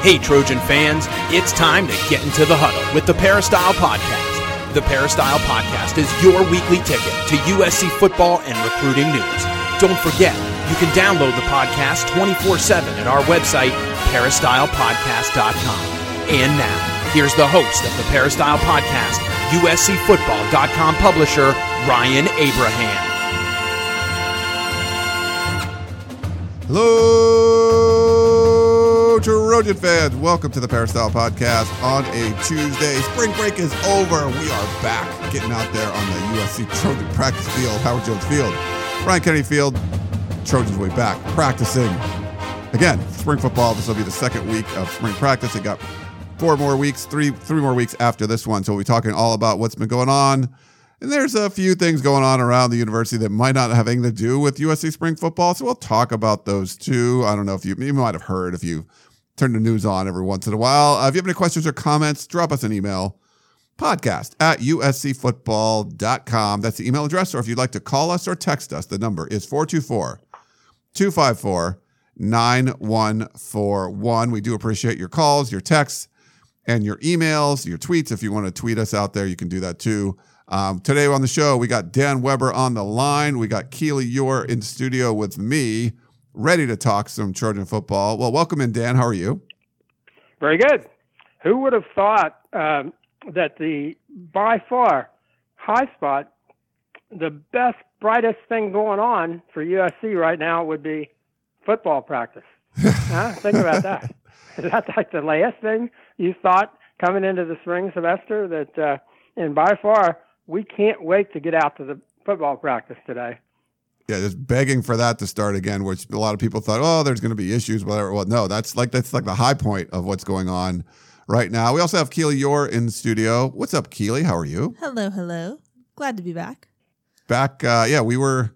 Hey, Trojan fans, it's time to get into the huddle with the Peristyle Podcast. The Peristyle Podcast is your weekly ticket to USC football and recruiting news. Don't forget, you can download the podcast 24/7 at our website, peristylepodcast.com. And now, here's the host of the Peristyle Podcast, USCFootball.com publisher, Ryan Abraham. Hello, Trojan fans. Welcome to the Peristyle Podcast on a Tuesday. Spring break is over. We are back getting out there on the USC Trojan practice field, Howard Jones Field, Ryan Kennedy Field. Trojans way back practicing. Again, spring football. This will be the second week of spring practice. They got three more weeks after this one. So we'll be talking all about what's been going on. And there's a few things going on around the university that might not have anything to do with USC spring football. So we'll talk about those too. I don't know if you might have heard if you turn the news on every once in a while. If you have any questions or comments, drop us an email, podcast@uscfootball.com. That's the email address. Or if you'd like to call us or text us, the number is 424-254-9141. We do appreciate your calls, your texts, and your emails, your tweets. If you want to tweet us out there, you can do that too. Today on the show, we got Dan Weber on the line. We got Keely Eure in studio with me, ready to talk some Trojan football. Well, welcome in, Dan. How are you? Very good. Who would have thought that the, by far, high spot, the best, brightest thing going on for USC right now would be football practice? Think about that. Is that like the last thing you thought coming into the spring semester? That, and by far, we can't wait to get out to the football practice today. Yeah, just begging for that to start again, which a lot of people thought, oh, there's going to be issues, whatever. Well, no, that's like the high point of what's going on right now. We also have Keely Eure in studio. What's up, Keely? How are you? Hello. Glad to be back. We were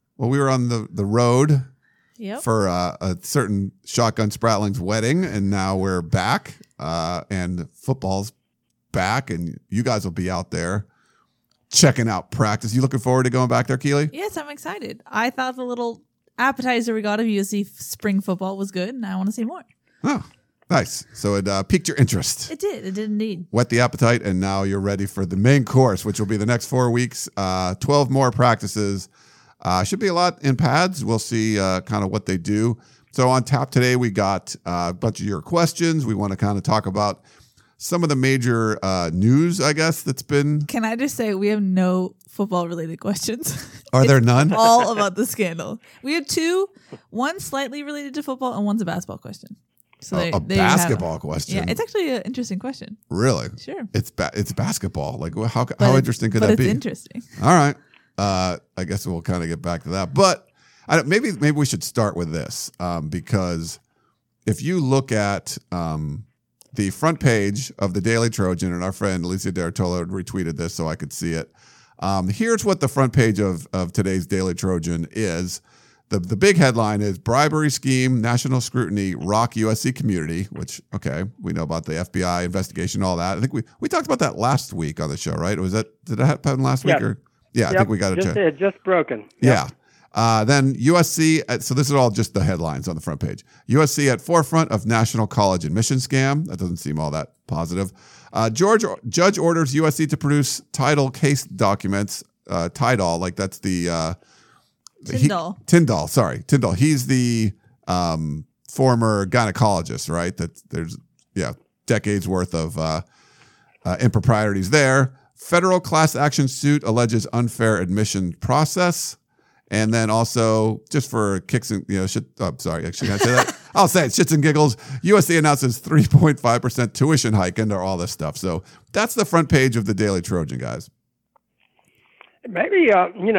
on the road for a certain Shotgun Spratling's wedding, and now we're back, and football's back, and you guys will be out there checking out practice. You looking forward to going back there, Keely? Yes, I'm excited. I thought the little appetizer we got of USC spring football was good, and I want to see more. Oh, nice. So it piqued your interest. It did indeed. Whet the appetite, and now you're ready for the main course, which will be the next 4 weeks, 12 more practices. Should be a lot in pads. We'll see kind of what they do. So on tap today, we got a bunch of your questions. We want to kind of talk about some of the major news, I guess, that's been. Can I just say we have no football-related questions? Are there none? All about the scandal. We have two. One slightly related to football, and one's a basketball question. So a basketball question? Yeah, it's actually an interesting question. Really? Sure. It's basketball. Like, how interesting could that be? It's interesting. All right. I guess we'll kind of get back to that. But maybe we should start with this because if you look at the front page of the Daily Trojan, and our friend Alicia D'Artolo retweeted this so I could see it. Here's what the front page of today's Daily Trojan is. The big headline is bribery scheme, national scrutiny, rock USC community, which, okay, we know about the FBI investigation, all that. I think we talked about that last week on the show, right? Did that happen last week? Yeah, I think we got it. It just broken. Yep. Yeah. Then USC, so this is all just the headlines on the front page. USC at forefront of national college admission scam. That doesn't seem all that positive. Judge orders USC to produce Tidal case documents. Tidal, like that's the Tyndall. Tyndall. He's the former gynecologist, right? That there's decades worth of improprieties there. Federal class action suit alleges unfair admission process. And then also, just for kicks and, shit. Oh, sorry. Actually, can I say that? I'll say it. Shits and giggles. USC announces 3.5% tuition hike into all this stuff. So that's the front page of the Daily Trojan, guys. Maybe,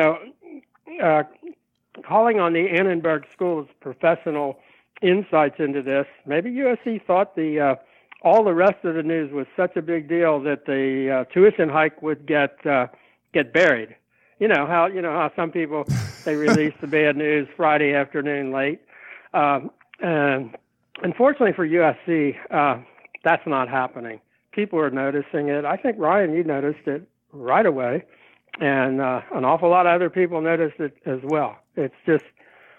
calling on the Annenberg School's professional insights into this, maybe USC thought all the rest of the news was such a big deal that the tuition hike would get buried. You know how some people, they release the bad news Friday afternoon late. And unfortunately for USC, that's not happening. People are noticing it. I think, Ryan, you noticed it right away. And an awful lot of other people noticed it as well. It's just,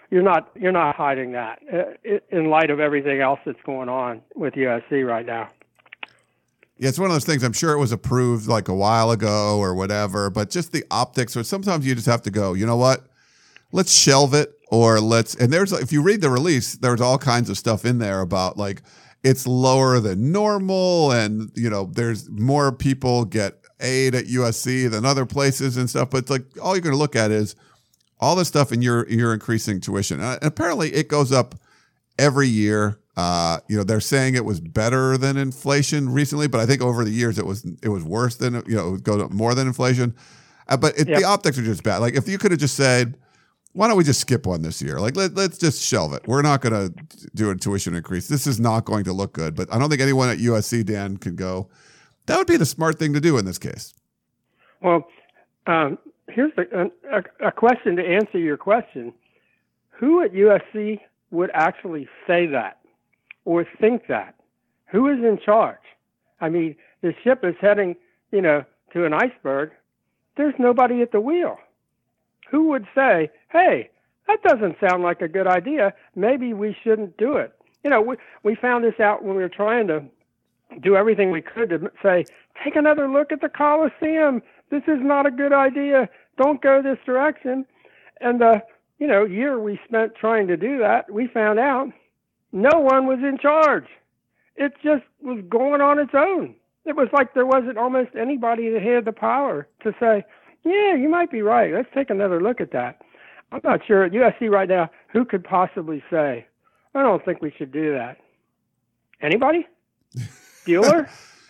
you're not hiding that in light of everything else that's going on with USC right now. Yeah, it's one of those things. I'm sure it was approved like a while ago or whatever, but just the optics. Or sometimes you just have to go, you know what? Let's shelve it, or and there's, if you read the release, there's all kinds of stuff in there about like it's lower than normal, and there's more people get aid at USC than other places and stuff. But it's like all you're going to look at is all this stuff, and you're increasing tuition. And apparently, it goes up every year. They're saying it was better than inflation recently, but I think over the years it was worse than, it would go up more than inflation. The optics are just bad. Like if you could have just said, why don't we just skip one this year? Like let's just shelve it. We're not going to do a tuition increase. This is not going to look good. But I don't think anyone at USC, Dan, could go, that would be the smart thing to do in this case. Well, here's a question to answer your question. Who at USC would actually say that or think that? Who is in charge? I mean, the ship is heading, to an iceberg. There's nobody at the wheel. Who would say, hey, that doesn't sound like a good idea. Maybe we shouldn't do it. We found this out when we were trying to do everything we could to say, take another look at the Coliseum. This is not a good idea. Don't go this direction. And year we spent trying to do that, we found out no one was in charge. It just was going on its own. It was like there wasn't almost anybody that had the power to say, yeah, you might be right. Let's take another look at that. I'm not sure at USC right now who could possibly say, I don't think we should do that. Anybody? Bueller?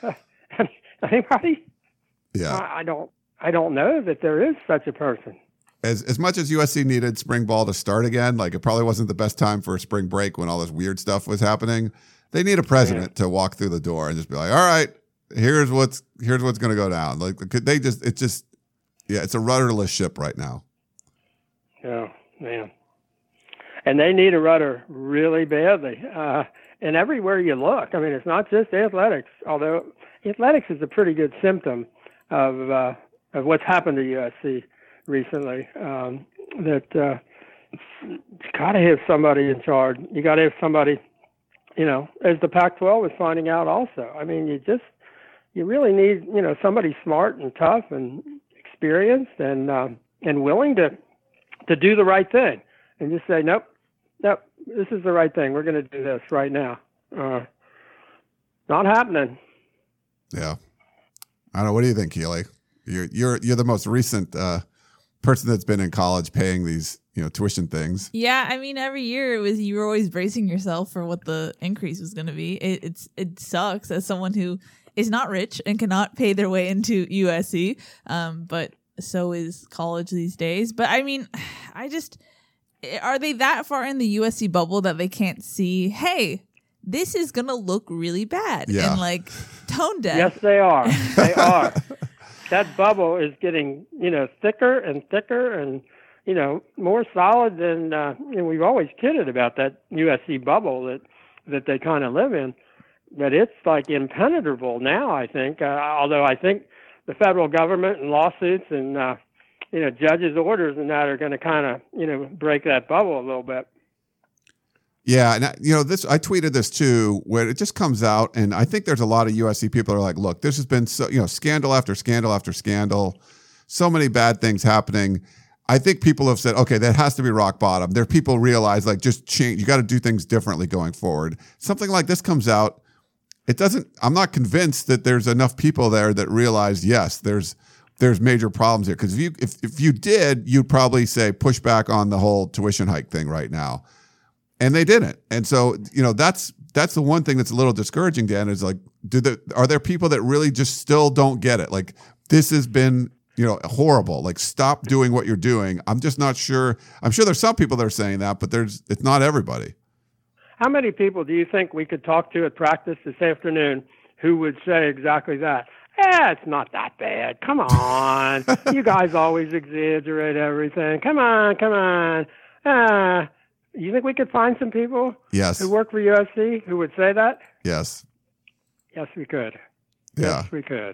Anybody? Yeah. I don't know that there is such a person. As much as USC needed spring ball to start again, like it probably wasn't the best time for a spring break when all this weird stuff was happening. They need a president to walk through the door and just be like, all right, here's what's going to go down. Like it's a rudderless ship right now. Oh, man. And they need a rudder really badly. And everywhere you look, I mean, it's not just athletics, although athletics is a pretty good symptom of what's happened to USC recently. That you got to have somebody in charge. You got to have somebody, as the Pac-12 was finding out also. I mean, you really need, somebody smart and tough and experienced and willing to do the right thing and just say, nope, this is the right thing. We're going to do this right now. Not happening. Yeah. I don't know. What do you think, Keely? You're the most recent person that's been in college paying these tuition things. Yeah, I mean, every year you were always bracing yourself for what the increase was going to be. It sucks as someone who is not rich and cannot pay their way into USC, but so is college these days. But I mean, are they that far in the USC bubble that they can't see, hey, this is going to look really bad and tone deaf? Yes, they are. They are. That bubble is getting, thicker and thicker and, more solid than, we've always kidded about that USC bubble that they kind of live in. But it's like impenetrable now, I think, although I think the federal government and lawsuits and, judges' orders and that are going to kind of, break that bubble a little bit. Yeah, and I tweeted this too, where it just comes out, and I think there's a lot of USC people are like, look, this has been scandal after scandal after scandal, so many bad things happening. I think people have said, okay, that has to be rock bottom. There are people realize just change. You got to do things differently going forward. Something like this comes out. I'm not convinced that there's enough people there that realize, yes, there's major problems here. Because if you did, you'd probably say push back on the whole tuition hike thing right now. And they didn't. And so, that's the one thing that's a little discouraging, Dan, is like, are there people that really just still don't get it? Like, this has been, horrible. Like, stop doing what you're doing. I'm just not sure. I'm sure there's some people that are saying that, but it's not everybody. How many people do you think we could talk to at practice this afternoon who would say exactly that? It's not that bad. Come on. You guys always exaggerate everything. Come on. You think we could find some people who work for USC who would say that? Yes. Yes, we could. Yeah. Yes, we could.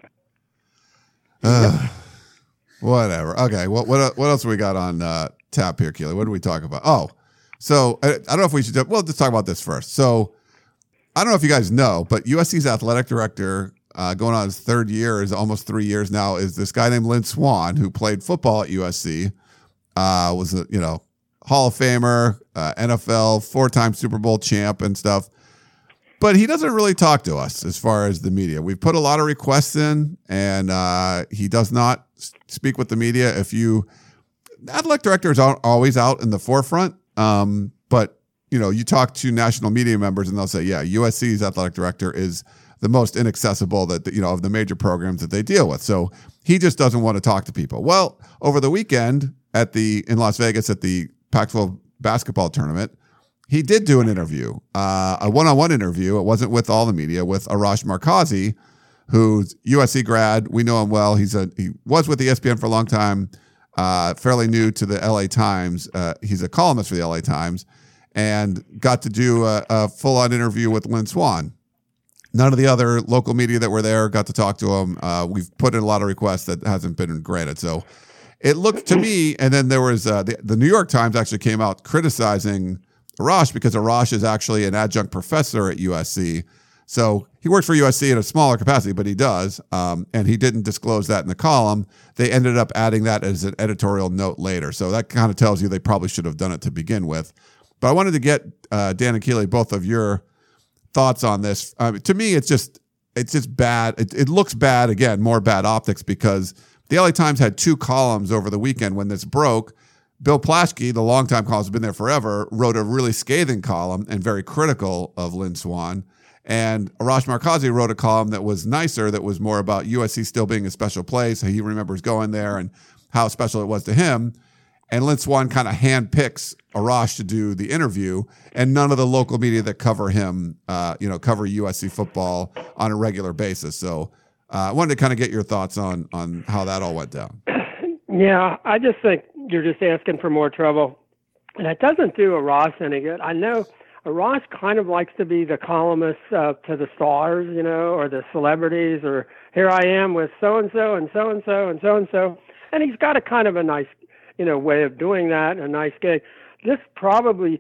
Whatever. Okay. What else we got on tap here, Keely? What did we talk about? Oh, So I don't know if we should. Well, let's talk about this first. So I don't know if you guys know, but USC's athletic director, going on his third year, is almost 3 years now, is this guy named Lynn Swann, who played football at USC, was a Hall of Famer, NFL, 4-time Super Bowl champ and stuff. But he doesn't really talk to us as far as the media. We've put a lot of requests in, and he does not speak with the media. Athletic directors aren't always out in the forefront, but you talk to national media members, and they'll say, yeah, USC's athletic director is the most inaccessible of the major programs that they deal with. So he just doesn't want to talk to people. Well, over the weekend in Las Vegas at the Pac-12 basketball tournament, he did do an interview, a one-on-one interview. It wasn't with all the media, with Arash Markazi, who's USC grad. We know him well. He was with ESPN for a long time, fairly new to the LA Times. He's a columnist for the LA Times, and got to do a full-on interview with Lynn Swann. None of the other local media that were there got to talk to him. We've put in a lot of requests that hasn't been granted. So it looked to me, and then there was the New York Times actually came out criticizing Arash, because Arash is actually an adjunct professor at USC. So he works for USC in a smaller capacity, but he does. And he didn't disclose that in the column. They ended up adding that as an editorial note later. So that kind of tells you they probably should have done it to begin with. But I wanted to get Dan and Keely, both of your thoughts on this. To me, it's just bad. It looks bad, again, more bad optics, because the LA Times had 2 columns over the weekend when this broke. Bill Plaschke, the longtime columnist, has been there forever, wrote a really scathing column and very critical of Lynn Swann. And Arash Markazi wrote a column that was nicer, that was more about USC still being a special place. He remembers going there and how special it was to him. And Lynn Swann kind of handpicks Arash to do the interview, and none of the local media that cover him, cover USC football on a regular basis. So I wanted to kind of get your thoughts on how that all went down. Yeah, I just think you're just asking for more trouble. And it doesn't do Arash any good. I know Arash kind of likes to be the columnist to the stars, or the celebrities, or here I am with so-and-so and so-and-so and so-and-so. And he's got a kind of a nice, way of doing that, a nice gig. This probably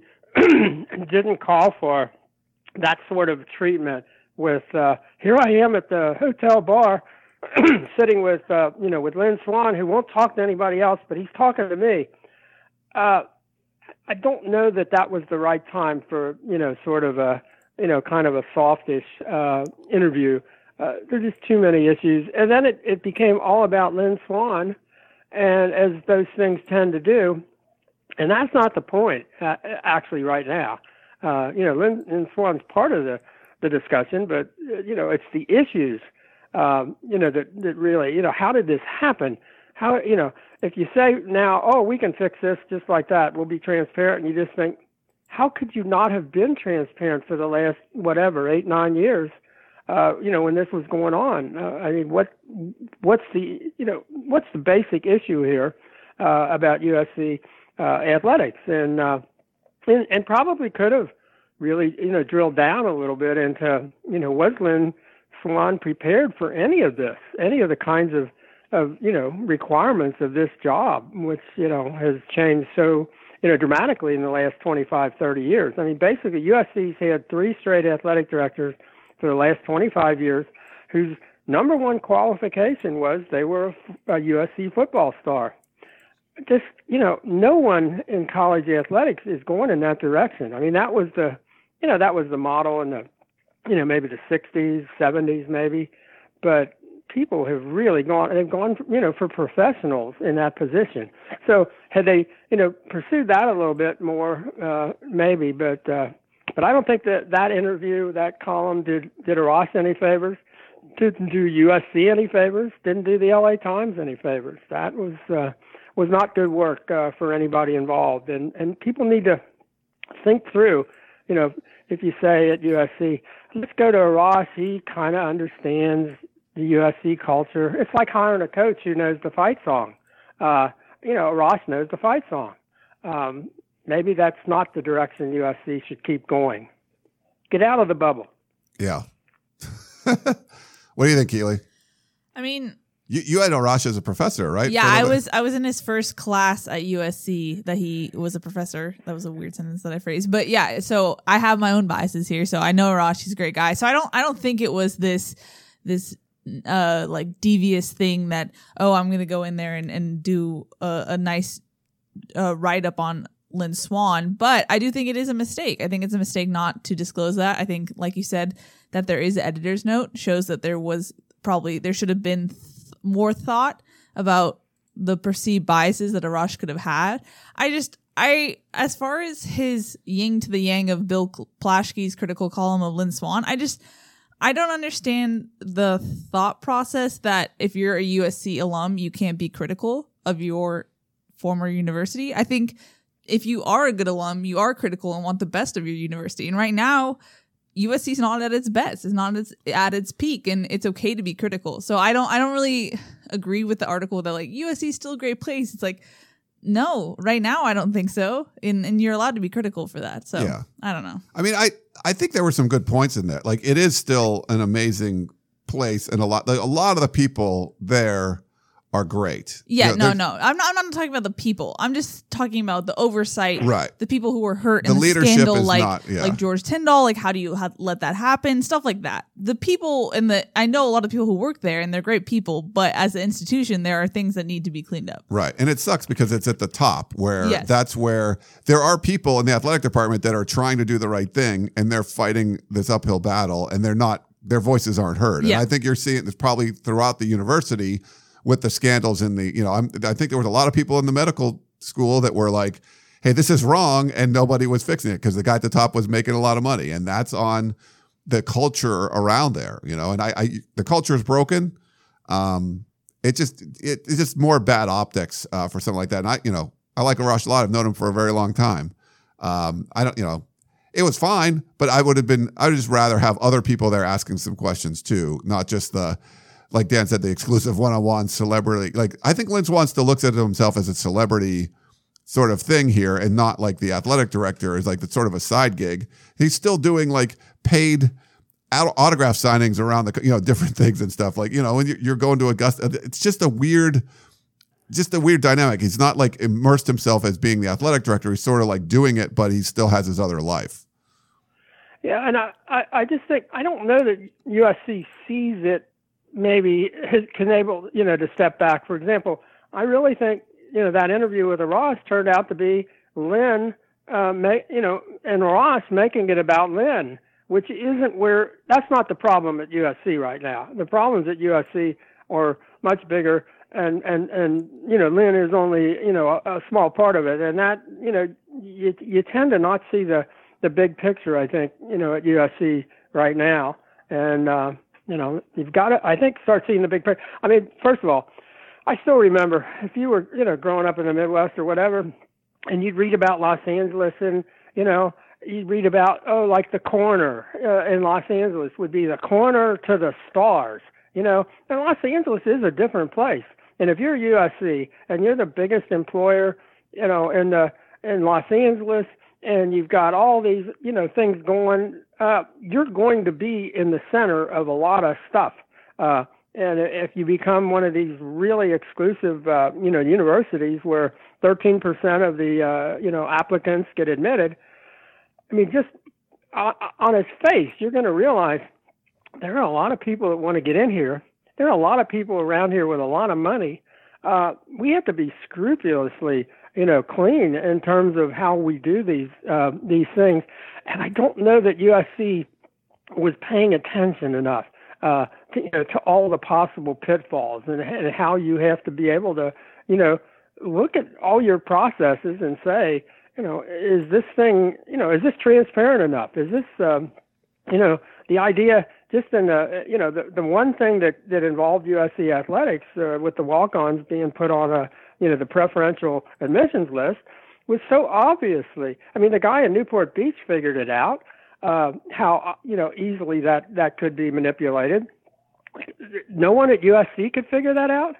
didn't call for that sort of treatment with, here I am at the hotel bar sitting with Lynn Swann, who won't talk to anybody else, but he's talking to me. I don't know that was the right time for, sort of a, kind of a softish interview. There's just too many issues. And then it became all about Lynn Swann, and as those things tend to do, and that's not the point, actually, right now. Lynn Swann's part of the discussion, but, it's the issues, that really, how did this happen? How, if you say now, oh, we can fix this just like that, we'll be transparent, and you just think, how could you not have been transparent for the last, 8-9 years, when this was going on? I mean, what's the basic issue here about USC athletics? And probably could have really, drilled down a little bit into, was Lynn Swann prepared for any of this, any of the kinds of requirements of this job, which, has changed so, dramatically in the last 25, 30 years. I mean, basically, USC's had 3 straight athletic directors for the last 25 years whose number one qualification was they were a USC football star. Just, no one in college athletics is going in that direction. I mean, that was the model in the, maybe the 60s, 70s maybe, but people have really they've gone, for professionals in that position. So had they, pursued that a little bit more, maybe, but I don't think that interview, that column did Arash any favors, didn't do USC any favors, didn't do the LA Times any favors. That was not good work for anybody involved. And people need to think through, if you say at USC, let's go to Arash, he kind of understands the USC culture. It's like hiring a coach who knows the fight song. Arash knows the fight song. Maybe that's not the direction USC should keep going. Get out of the bubble. Yeah. What do you think, Keely? I mean, You had Arash as a professor, right? Yeah, I was in his first class at USC that he was a professor. That was a weird sentence that I phrased. But yeah, so I have my own biases here. So I know Arash, he's a great guy. So I don't think it was this like devious thing that, oh, I'm going to go in there and do a nice write up on Lynn Swann. But I do think it is a mistake. I think it's a mistake not to disclose that. I think, like you said, that there is an editor's note shows that there should have been more thought about the perceived biases that Arash could have had. As far as his yin to the yang of Bill Plaschke's critical column of Lynn Swann, I don't understand the thought process that if you're a USC alum, you can't be critical of your former university. I think if you are a good alum, you are critical and want the best of your university. And right now, USC is not at its best. It's not at its peak, and it's okay to be critical. So I don't really agree with the article that like USC is still a great place. It's like, no, right now I don't think so, and you're allowed to be critical for that. So yeah. I don't know. I mean, I think there were some good points in there. Like, it is still an amazing place, and a lot of the people there are great. Yeah, no. I'm not talking about the people. I'm just talking about the oversight. Right. The people who were hurt in the scandal, like George Tyndall. Like, how do you let that happen? Stuff like that. The people I know a lot of people who work there, and they're great people. But as an institution, there are things that need to be cleaned up. Right, and it sucks because it's at the top where that's where there are people in the athletic department that are trying to do the right thing, and they're fighting this uphill battle, and their voices aren't heard. Yeah. And I think you're seeing this probably throughout the university. With the scandals in I think there was a lot of people in the medical school that were like, hey, this is wrong, and nobody was fixing it because the guy at the top was making a lot of money, and that's on the culture around there, and the culture is broken. It's just more bad optics for something like that. And I like Arash a lot. I've known him for a very long time. It was fine, but I would just rather have other people there asking some questions too, not just like Dan said, the exclusive one-on-one celebrity. Like, I think Lynn Swann still looks at himself as a celebrity sort of thing here, and not like the athletic director is like the sort of a side gig. He's still doing like paid autograph signings around the different things and stuff. Like, when you're going to Augusta, it's just a weird dynamic. He's not like immersed himself as being the athletic director. He's sort of like doing it, but he still has his other life. Yeah, and I just think, I don't know that USC sees it. Maybe can able to step back. For example, I really think that interview with Ross turned out to be Lynn, and Ross making it about Lynn, which isn't that's not the problem at USC right now. The problems at USC are much bigger, and Lynn is only a small part of it, and that you tend to not see the big picture. I think at USC right now, and. You've got to, I think, start seeing the big picture. I mean, first of all, I still remember if you were, growing up in the Midwest or whatever, and you'd read about Los Angeles and, you'd read about, like the corner in Los Angeles would be the corner to the stars, and Los Angeles is a different place. And if you're USC and you're the biggest employer, in Los Angeles, and you've got all these, things going, you're going to be in the center of a lot of stuff. And if you become one of these really exclusive, universities where 13% of the, applicants get admitted, I mean, just on its face, you're going to realize there are a lot of people that want to get in here. There are a lot of people around here with a lot of money. We have to be scrupulously clean in terms of how we do these things. And I don't know that USC was paying attention enough to all the possible pitfalls and how you have to be able to, look at all your processes and say, is this thing, is this transparent enough? Is this, the idea just in the one thing that involved USC athletics with the walk-ons being put on the preferential admissions list was so obviously, I mean, the guy in Newport Beach figured it out, how, easily that could be manipulated. No one at USC could figure that out.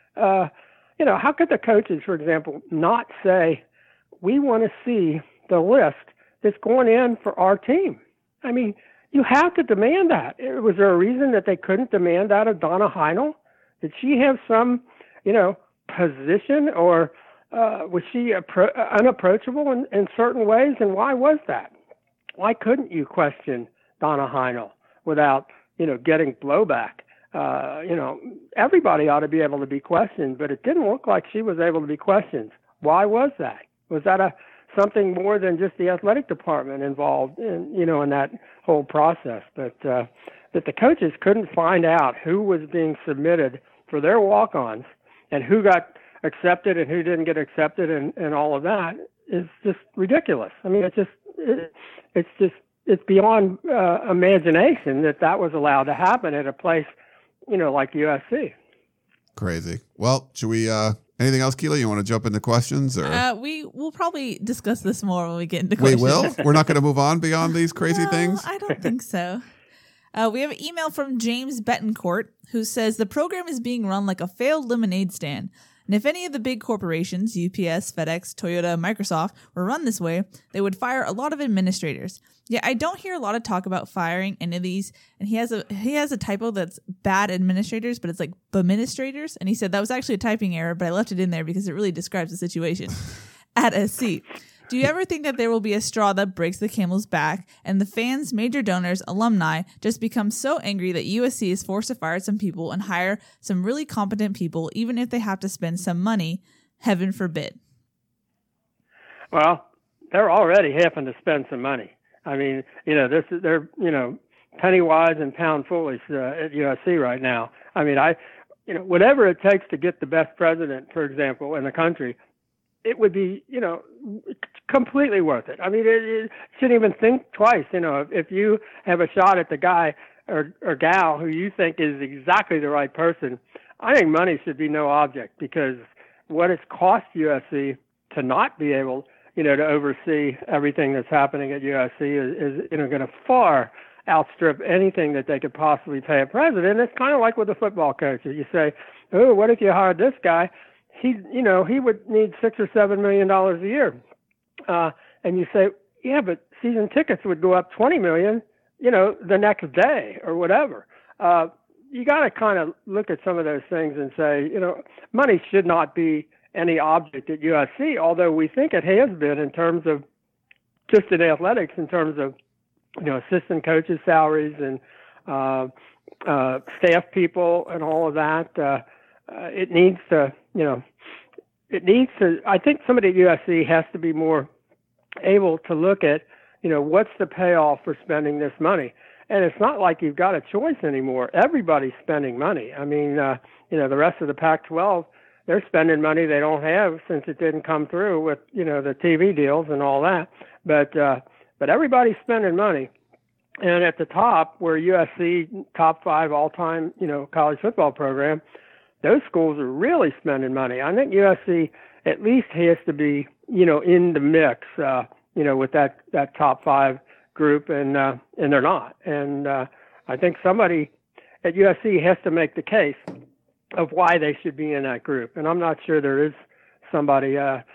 How could the coaches, for example, not say, we want to see the list that's going in for our team? I mean, you have to demand that. Was there a reason that they couldn't demand that of Donna Heinel? Did she have some, position, or was she unapproachable in certain ways? And why was that? Why couldn't you question Donna Heinel without, getting blowback? Everybody ought to be able to be questioned, but it didn't look like she was able to be questioned. Why was that? Was that something more than just the athletic department involved in that whole process? But that the coaches couldn't find out who was being submitted for their walk-ons and who got accepted and who didn't get accepted and all of that is just ridiculous. I mean, it's beyond imagination that was allowed to happen at a place, like USC. Crazy. Well, should we, anything else, Keely? You want to jump into questions? Or we will probably discuss this more when we get into questions. We will? We're not going to move on beyond these crazy things? I don't think so. We have an email from James Betancourt who says the program is being run like a failed lemonade stand. And if any of the big corporations, UPS, FedEx, Toyota, Microsoft, were run this way, they would fire a lot of administrators. Yeah, I don't hear a lot of talk about firing any of these. And he has a typo that's bad administrators, but it's like administrators. And he said that was actually a typing error, but I left it in there because it really describes the situation. At SC. Do you ever think that there will be a straw that breaks the camel's back and the fans, major donors, alumni just become so angry that USC is forced to fire some people and hire some really competent people, even if they have to spend some money? Heaven forbid. Well, they're already having to spend some money. I mean, they're penny wise and pound foolish at USC right now. I mean, whatever it takes to get the best president, for example, in the country, it would be, completely worth it. I mean, it shouldn't even think twice. If you have a shot at the guy or gal who you think is exactly the right person, I think money should be no object, because what it's cost USC to not be able, to oversee everything that's happening at USC is going to far outstrip anything that they could possibly pay a president. It's kind of like with a football coach. You say, oh, what if you hired this guy? He would need $6 or $7 million a year. And you say, yeah, but season tickets would go up $20 million, the next day or whatever. You got to kind of look at some of those things and say, money should not be any object at USC, although we think it has been in terms of just in athletics, in terms of, assistant coaches' salaries and staff people and all of that. It needs to, I think somebody at USC has to be more able to look at, what's the payoff for spending this money? And it's not like you've got a choice anymore. Everybody's spending money. I mean, the rest of the Pac-12, they're spending money they don't have since it didn't come through with, the TV deals and all that. But everybody's spending money. And at the top, where USC, top 5 all-time, college football program, those schools are really spending money. I think USC at least has to be, in the mix, with that top 5 group, and they're not. And I think somebody at USC has to make the case of why they should be in that group. And I'm not sure there is somebody.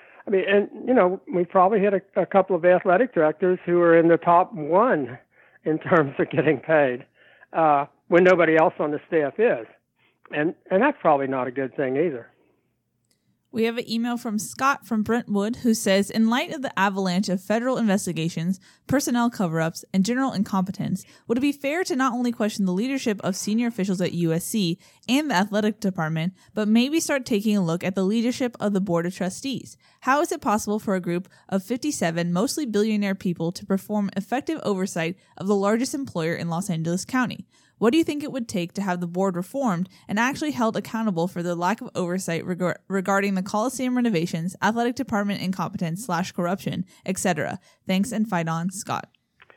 We probably had a couple of athletic directors who are in the top 1 in terms of getting paid when nobody else on the staff is. And that's probably not a good thing either. We have an email from Scott from Brentwood who says, in light of the avalanche of federal investigations, personnel cover-ups, and general incompetence, would it be fair to not only question the leadership of senior officials at USC and the athletic department, but maybe start taking a look at the leadership of the Board of Trustees? How is it possible for a group of 57 mostly billionaire people to perform effective oversight of the largest employer in Los Angeles County? What do you think it would take to have the board reformed and actually held accountable for the lack of oversight regarding the Coliseum renovations, athletic department incompetence / corruption, etc.? Thanks, and fight on, Scott.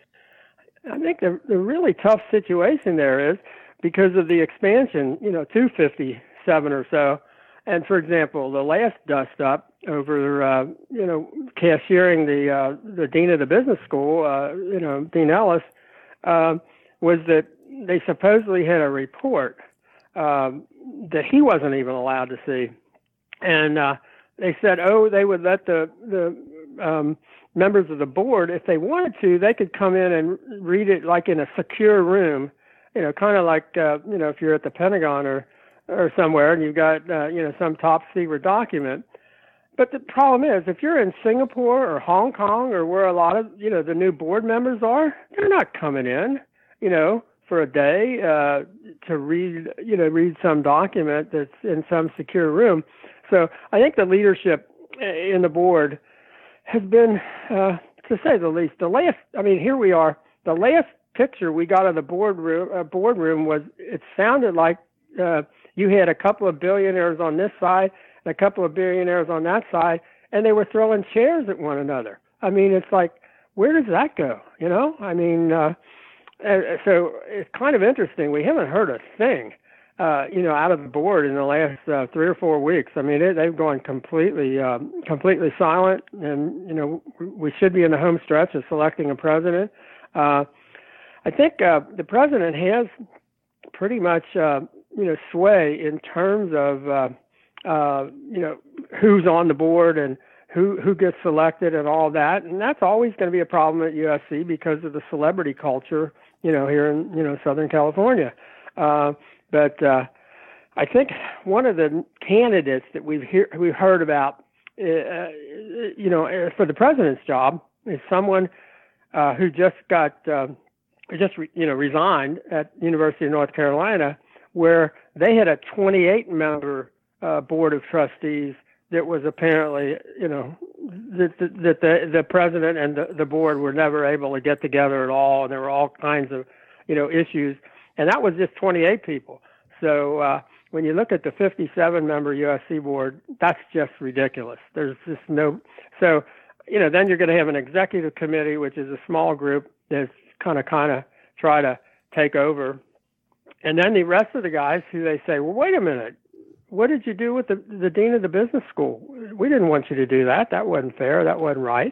I think the really tough situation there is because of the expansion, to 57 or so. And for example, the last dust up over, cashiering the dean of the business school, Dean Ellis, was that they supposedly had a report that he wasn't even allowed to see. And they said, they would let the members of the board, if they wanted to, they could come in and read it like in a secure room, kind of like, if you're at the Pentagon or or somewhere, and you've got some top secret document. But the problem is, if you're in Singapore or Hong Kong or where a lot of the new board members are, they're not coming in, for a day to read some document that's in some secure room. So I think the leadership in the board has been, to say the least, here we are. The last picture we got of the boardroom was, it sounded like you had a couple of billionaires on this side and a couple of billionaires on that side, and they were throwing chairs at one another. I mean, it's like, where does that go? So it's kind of interesting. We haven't heard a thing, out of the board in the last 3 or 4 weeks. I mean, they've gone completely silent, and we should be in the home stretch of selecting a president. I think the president has pretty much sway in terms of who's on the board and who gets selected and all that, and that's always going to be a problem at USC because of the celebrity culture, here in Southern California. But I think one of the candidates that we've heard about, for the president's job is someone who just resigned at University of North Carolina, where they had a 28-member board of trustees that was apparently, that the president and the board were never able to get together at all, and there were all kinds of, issues, and that was just 28 people. So when you look at the 57-member USC board, that's just ridiculous. There's just no. So then you're going to have an executive committee, which is a small group that's kind of try to take over, and then the rest of the guys who they say, well, wait a minute. What did you do with the dean of the business school? We didn't want you to do that. That wasn't fair. That wasn't right.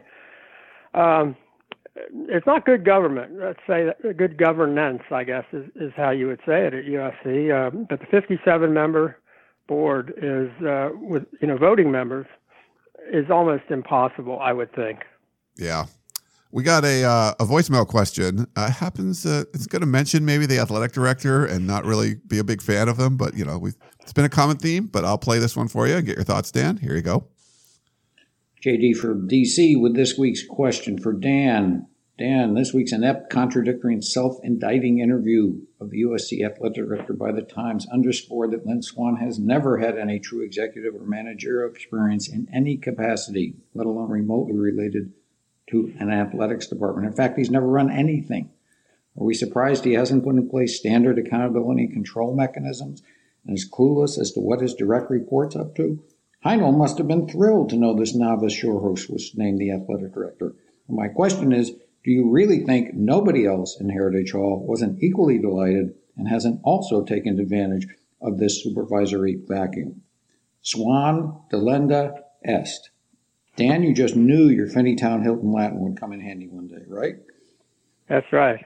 It's not good government. Let's say that good governance, I guess, is how you would say it at USC. But the 57-member board is, with voting members, is almost impossible, I would think. Yeah. We got a voicemail question. It's going to mention maybe the athletic director and not really be a big fan of them, but it's been a common theme. But I'll play this one for you and get your thoughts, Dan. Here you go. JD from DC with this week's question for Dan. Dan, this week's inept, contradictory, and self-indicting interview of the USC athletic director by the Times underscored that Lynn Swann has never had any true executive or managerial experience in any capacity, let alone remotely related to an athletics department. In fact, he's never run anything. Are we surprised he hasn't put in place standard accountability and control mechanisms and is clueless as to what his direct report's up to? Heinold must have been thrilled to know this novice shore host was named the athletic director. And my question is, do you really think nobody else in Heritage Hall wasn't equally delighted and hasn't also taken advantage of this supervisory vacuum? Swann delenda est. Dan, you just knew your Finneytown Hilton Latin would come in handy one day, right? That's right.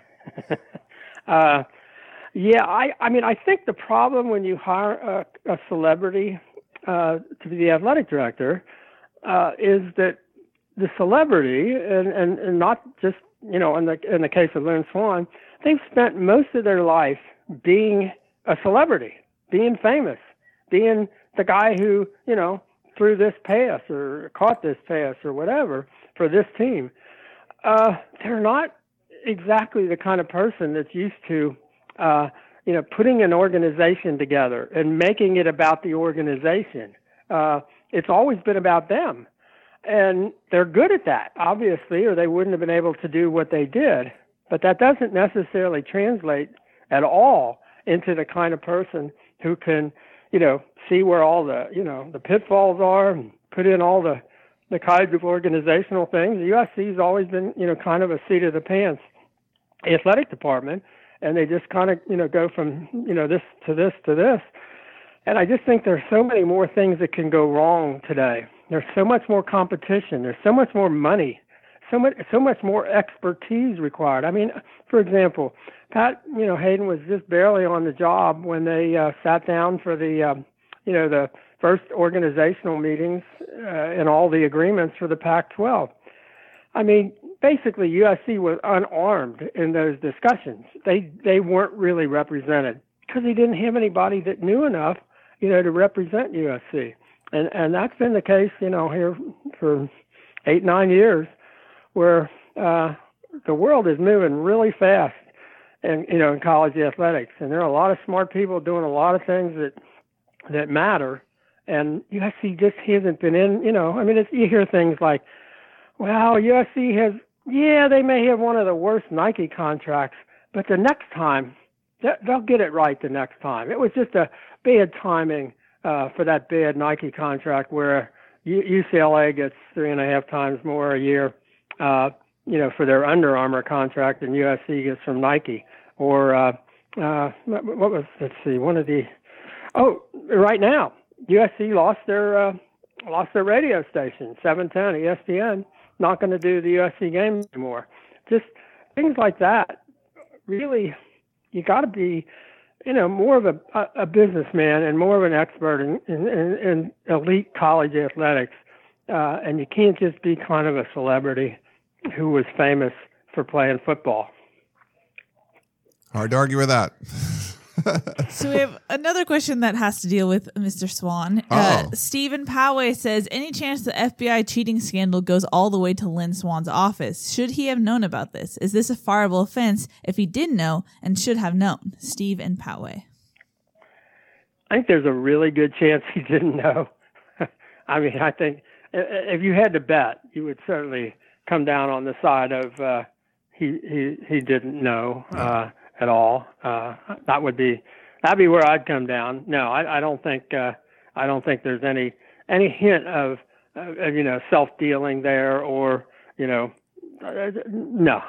I think the problem when you hire a celebrity to be the athletic director is that the celebrity, and not just, in the case of Lynn Swann, they've spent most of their life being a celebrity, being famous, being the guy who, threw this pass or caught this pass or whatever for this team. They're not exactly the kind of person that's used to, putting an organization together and making it about the organization. It's always been about them. And they're good at that, obviously, or they wouldn't have been able to do what they did. But that doesn't necessarily translate at all into the kind of person who can, see where all the, the pitfalls are and put in all the kinds of organizational things. The USC's always been, kind of a seat of the pants athletic department, and they just kind of, go from, this to this to this. And I just think there's so many more things that can go wrong today. There's so much more competition. There's so much more money, so much more expertise required. I mean, for example, Pat, Hayden was just barely on the job when they sat down for the, the first organizational meetings and all the agreements for the Pac-12. I mean, basically, USC was unarmed in those discussions. They weren't really represented because they didn't have anybody that knew enough to represent USC. And that's been the case, here for 8-9 years, where the world is moving really fast in college athletics. And there are a lot of smart people doing a lot of things that matter. And USC just hasn't been in, you hear things like, well, USC has, they may have one of the worst Nike contracts, but the next time, they'll get it right the next time. It was just a bad timing for that bad Nike contract where UCLA gets 3.5 times more a year, for their Under Armour contract than USC gets from Nike. Or right now, USC lost their radio station, 710 ESPN, not going to do the USC game anymore. Just things like that. Really, you got to be, more of a businessman and more of an expert in elite college athletics. And you can't just be kind of a celebrity who was famous for playing football. Hard to argue with that. So we have another question that has to deal with Mr. Swan. Stephen Poway says, any chance the FBI cheating scandal goes all the way to Lynn Swan's office? Should he have known about this? Is this a fireable offense if he did know and should have known? Steve and Poway. I think there's a really good chance he didn't know. I think if you had to bet, you would certainly come down on the side of he didn't know at all. That'd be where I'd come down. No, I don't think there's any hint of self-dealing there, or no.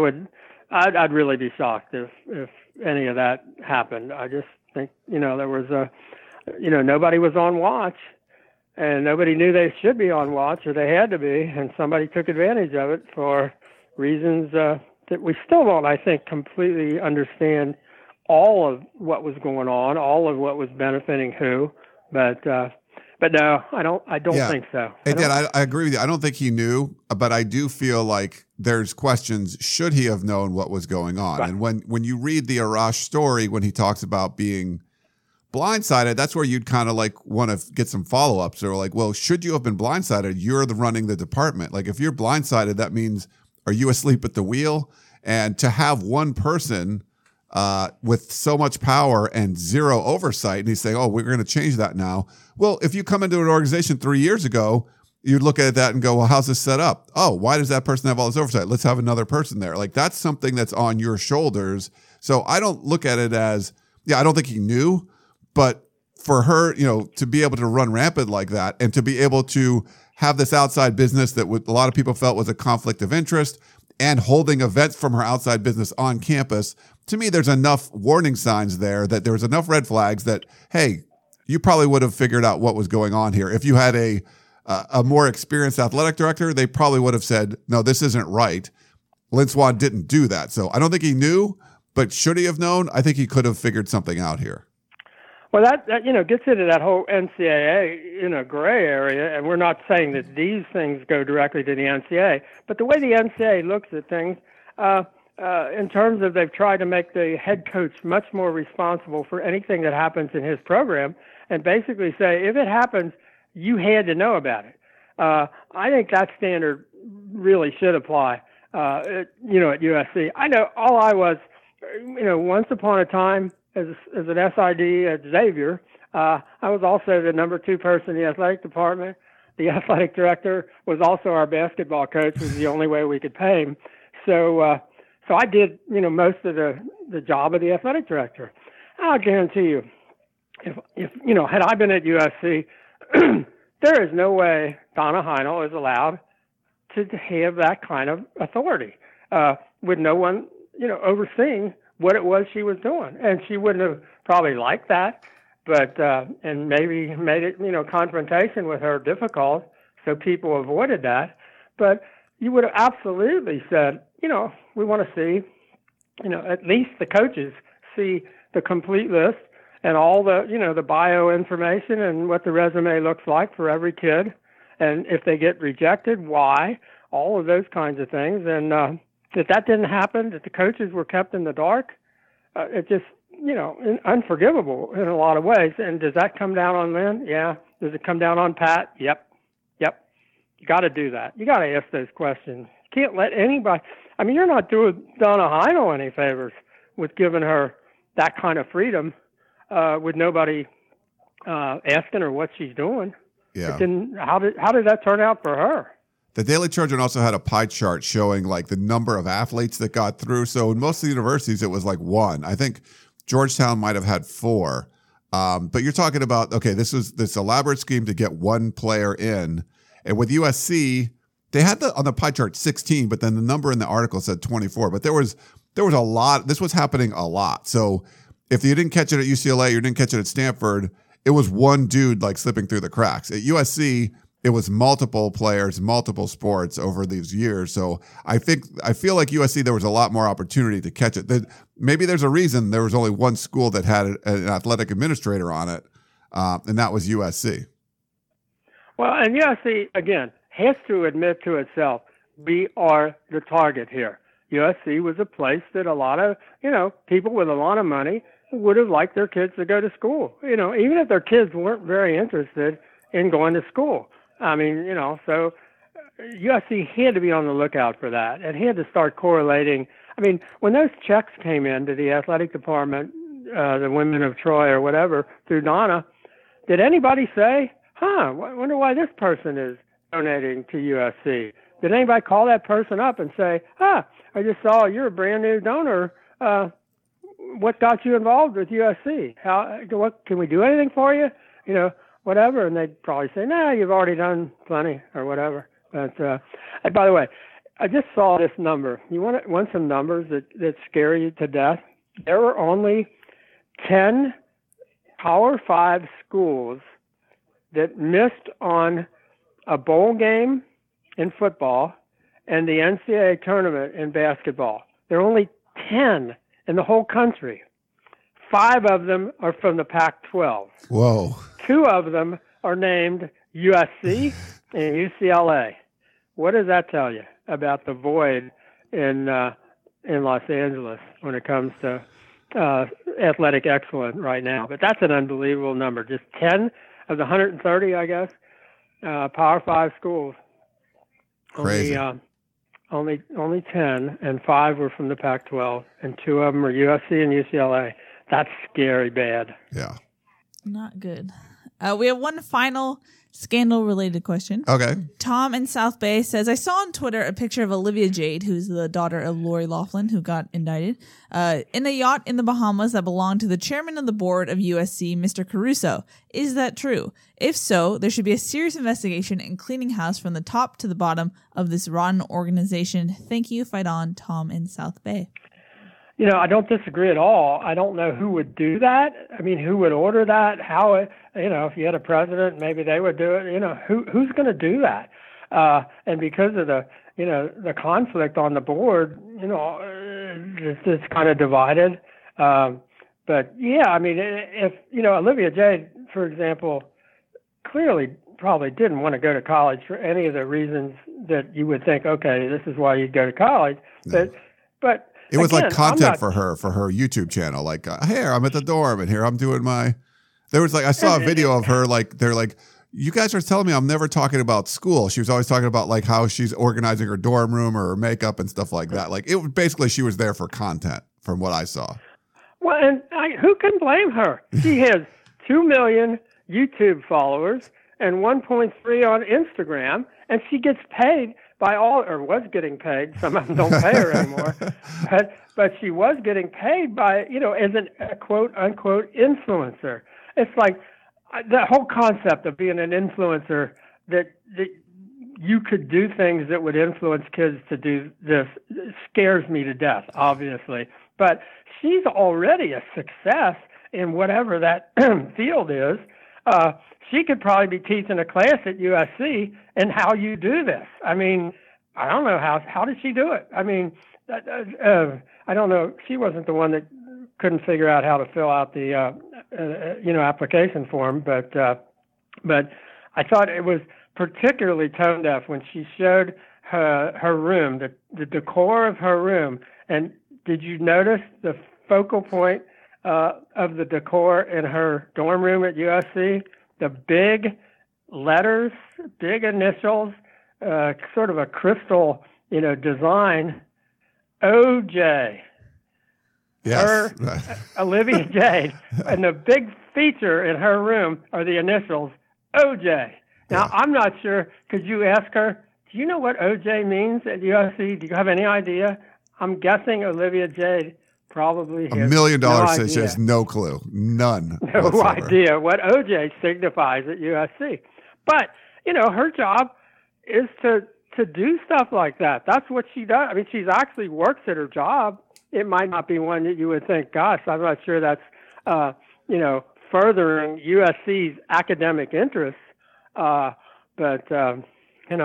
I'd really be shocked if any of that happened. I just think there was nobody was on watch, and nobody knew they should be on watch, or they had to be, and somebody took advantage of it for reasons that we still don't, I think, completely understand all of what was going on, all of what was benefiting who. But no, I don't think so. Hey, Dan, I agree with you. I don't think he knew, but I do feel like there's questions. Should he have known what was going on? Right. And when you read the Arash story, when he talks about being blindsided, that's where you'd kind of like want to get some follow-ups. Or like, well, should you have been blindsided? You're running the department. Like, if you're blindsided, that means, are you asleep at the wheel? And to have one person with so much power and zero oversight, and he's saying, oh, we're going to change that now. Well, if you come into an organization 3 years ago, you'd look at that and go, well, how's this set up? Oh, why does that person have all this oversight? Let's have another person there. Like, that's something that's on your shoulders. So I don't look at it as, I don't think he knew, but for her, to be able to run rampant like that and to be able to have this outside business that a lot of people felt was a conflict of interest, and holding events from her outside business on campus, to me, there's enough warning signs there that there was enough red flags that, hey, you probably would have figured out what was going on here. If you had a more experienced athletic director, they probably would have said, no, this isn't right. Lynn Swan didn't do that. So I don't think he knew, but should he have known? I think he could have figured something out here. Well, that gets into that whole NCAA, gray area, and we're not saying that these things go directly to the NCAA, but the way the NCAA looks at things, in terms of they've tried to make the head coach much more responsible for anything that happens in his program, and basically say, if it happens, you had to know about it. I think that standard really should apply, at USC. I know all I was, once upon a time, as an SID at Xavier, I was also the number 2 person in the athletic department. The athletic director was also our basketball coach, which was the only way we could pay him. So I did, most of the job of the athletic director. I'll guarantee you, if had I been at USC, there is no way Donna Heinel is allowed to have that kind of authority, with no one, overseeing what it was she was doing. And she wouldn't have probably liked that, but and maybe made it, confrontation with her difficult, so people avoided that. But you would have absolutely said, we want to see, at least the coaches see the complete list and all the, the bio information and what the resume looks like for every kid. And if they get rejected, why, all of those kinds of things. And that didn't happen, that the coaches were kept in the dark. It just, unforgivable in a lot of ways. And does that come down on Lynn? Yeah. Does it come down on Pat? Yep. You got to do that. You got to ask those questions. You can't let anybody. I mean, you're not doing Donna Heindel any favors with giving her that kind of freedom with nobody asking her what she's doing. Yeah. How did that turn out for her? The Daily Trojan also had a pie chart showing like the number of athletes that got through. So in most of the universities, it was like 1. I think Georgetown might have had 4. But you're talking about, okay, this was this elaborate scheme to get 1 player in. And with USC, they had on the pie chart 16, but then the number in the article said 24. But there was a lot. This was happening a lot. So if you didn't catch it at UCLA, you didn't catch it at Stanford, it was 1 dude like slipping through the cracks. At USC, it was multiple players, multiple sports over these years. So I feel like USC, there was a lot more opportunity to catch it. Maybe there's a reason there was only 1 school that had an athletic administrator on it, and that was USC. Well, and USC, again, has to admit to itself, we are the target here. USC was a place that a lot of, people with a lot of money would have liked their kids to go to school, even if their kids weren't very interested in going to school. I mean, so USC had to be on the lookout for that. It had to start correlating. I mean, when those checks came into the athletic department, the Women of Troy or whatever, through Donna, did anybody say, I wonder why this person is donating to USC? Did anybody call that person up and say, I just saw you're a brand new donor. What got you involved with USC? What can we do anything for you? Whatever. And they'd probably say, no, you've already done plenty or whatever. But by the way, I just saw this number. You want some numbers that scare you to death? There were only 10 Power 5 schools that missed on a bowl game in football and the NCAA tournament in basketball. There are only 10 in the whole country. 5 of them are from the Pac-12. Whoa. 2 of them are named USC and UCLA. What does that tell you about the void in Los Angeles when it comes to athletic excellence right now? But that's an unbelievable number. Just 10 of the 130, I guess, Power 5 schools. Crazy. Only 10, and 5 were from the Pac-12, and 2 of them are USC and UCLA. That's scary bad. Yeah. Not good. We have one final scandal-related question. Okay. Tom in South Bay says, I saw on Twitter a picture of Olivia Jade, who's the daughter of Lori Loughlin, who got indicted, in a yacht in the Bahamas that belonged to the chairman of the board of USC, Mr. Caruso. Is that true? If so, there should be a serious investigation and cleaning house from the top to the bottom of this rotten organization. Thank you, Fight On, Tom in South Bay. I don't disagree at all. I don't know who would do that. I mean, who would order that? How it, if you had a president, maybe they would do it. Who's going to do that? And because of the conflict on the board, it's kind of divided. But yeah, I mean, if, Olivia Jade, for example, clearly probably didn't want to go to college for any of the reasons that you would think, okay, this is why you'd go to college. No. But it was again, like content for her YouTube channel. Like, here, I'm at the dorm and here I'm doing there was like, I saw a video of her, like, they're like, you guys are telling me I'm never talking about school. She was always talking about like how she's organizing her dorm room or her makeup and stuff like that. Like, it was basically, she was there for content from what I saw. Well, and who can blame her? She has 2 million YouTube followers and 1.3 on Instagram, and she gets paid by was getting paid. Some of them don't pay her anymore, but she was getting paid by, as a quote unquote influencer. It's like the whole concept of being an influencer, that you could do things that would influence kids to do this, scares me to death, obviously. But she's already a success in whatever that field is. She could probably be teaching a class at USC and how you do this. I mean, I don't know how did she do it? I mean, I don't know. She wasn't the one that couldn't figure out how to fill out the application form, but I thought it was particularly tone deaf when she showed her room, the decor of her room. And did you notice the focal point of the decor in her dorm room at USC? The big letters, big initials, sort of a crystal, design. OJ. Yes. Olivia Jade. And the big feature in her room are the initials OJ. Now, I'm not sure. Could you ask her, do you know what OJ means at USC? Do you have any idea? I'm guessing Olivia Jade probably has $1 million no says she idea. has no clue. None. No whatsoever. idea what OJ signifies at USC. But, her job is to do stuff like that. That's what she does. I mean, she's actually works at her job. It might not be one that you would think, gosh, I'm not sure that's, furthering USC's academic interests. And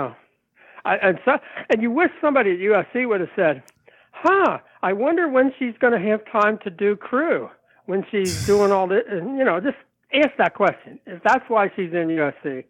you wish somebody at USC would have said, I wonder when she's going to have time to do crew, when she's doing all this, and, just ask that question. If that's why she's in USC,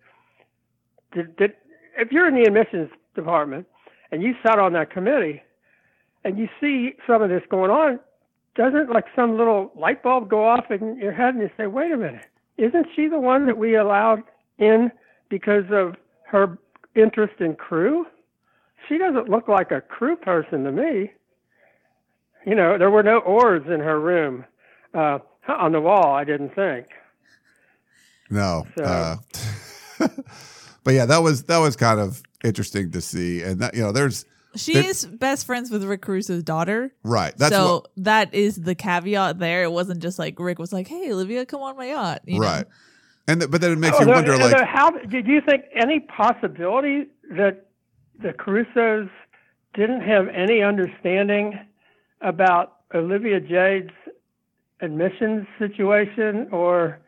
if you're in the admissions department and you sat on that committee and you see some of this going on, doesn't like some little light bulb go off in your head and you say, wait a minute, isn't she the one that we allowed in because of her interest in crew? She doesn't look like a crew person to me. There were no oars in her room on the wall, I didn't think. No. So. But yeah, that was kind of interesting to see. And that, She is best friends with Rick Caruso's daughter. Right. That is the caveat there. It wasn't just like Rick was like, hey, Olivia, come on my yacht. Right. But then it makes you wonder, how did you think any possibility that the Carusos didn't have any understanding about Olivia Jade's admissions situation? Or,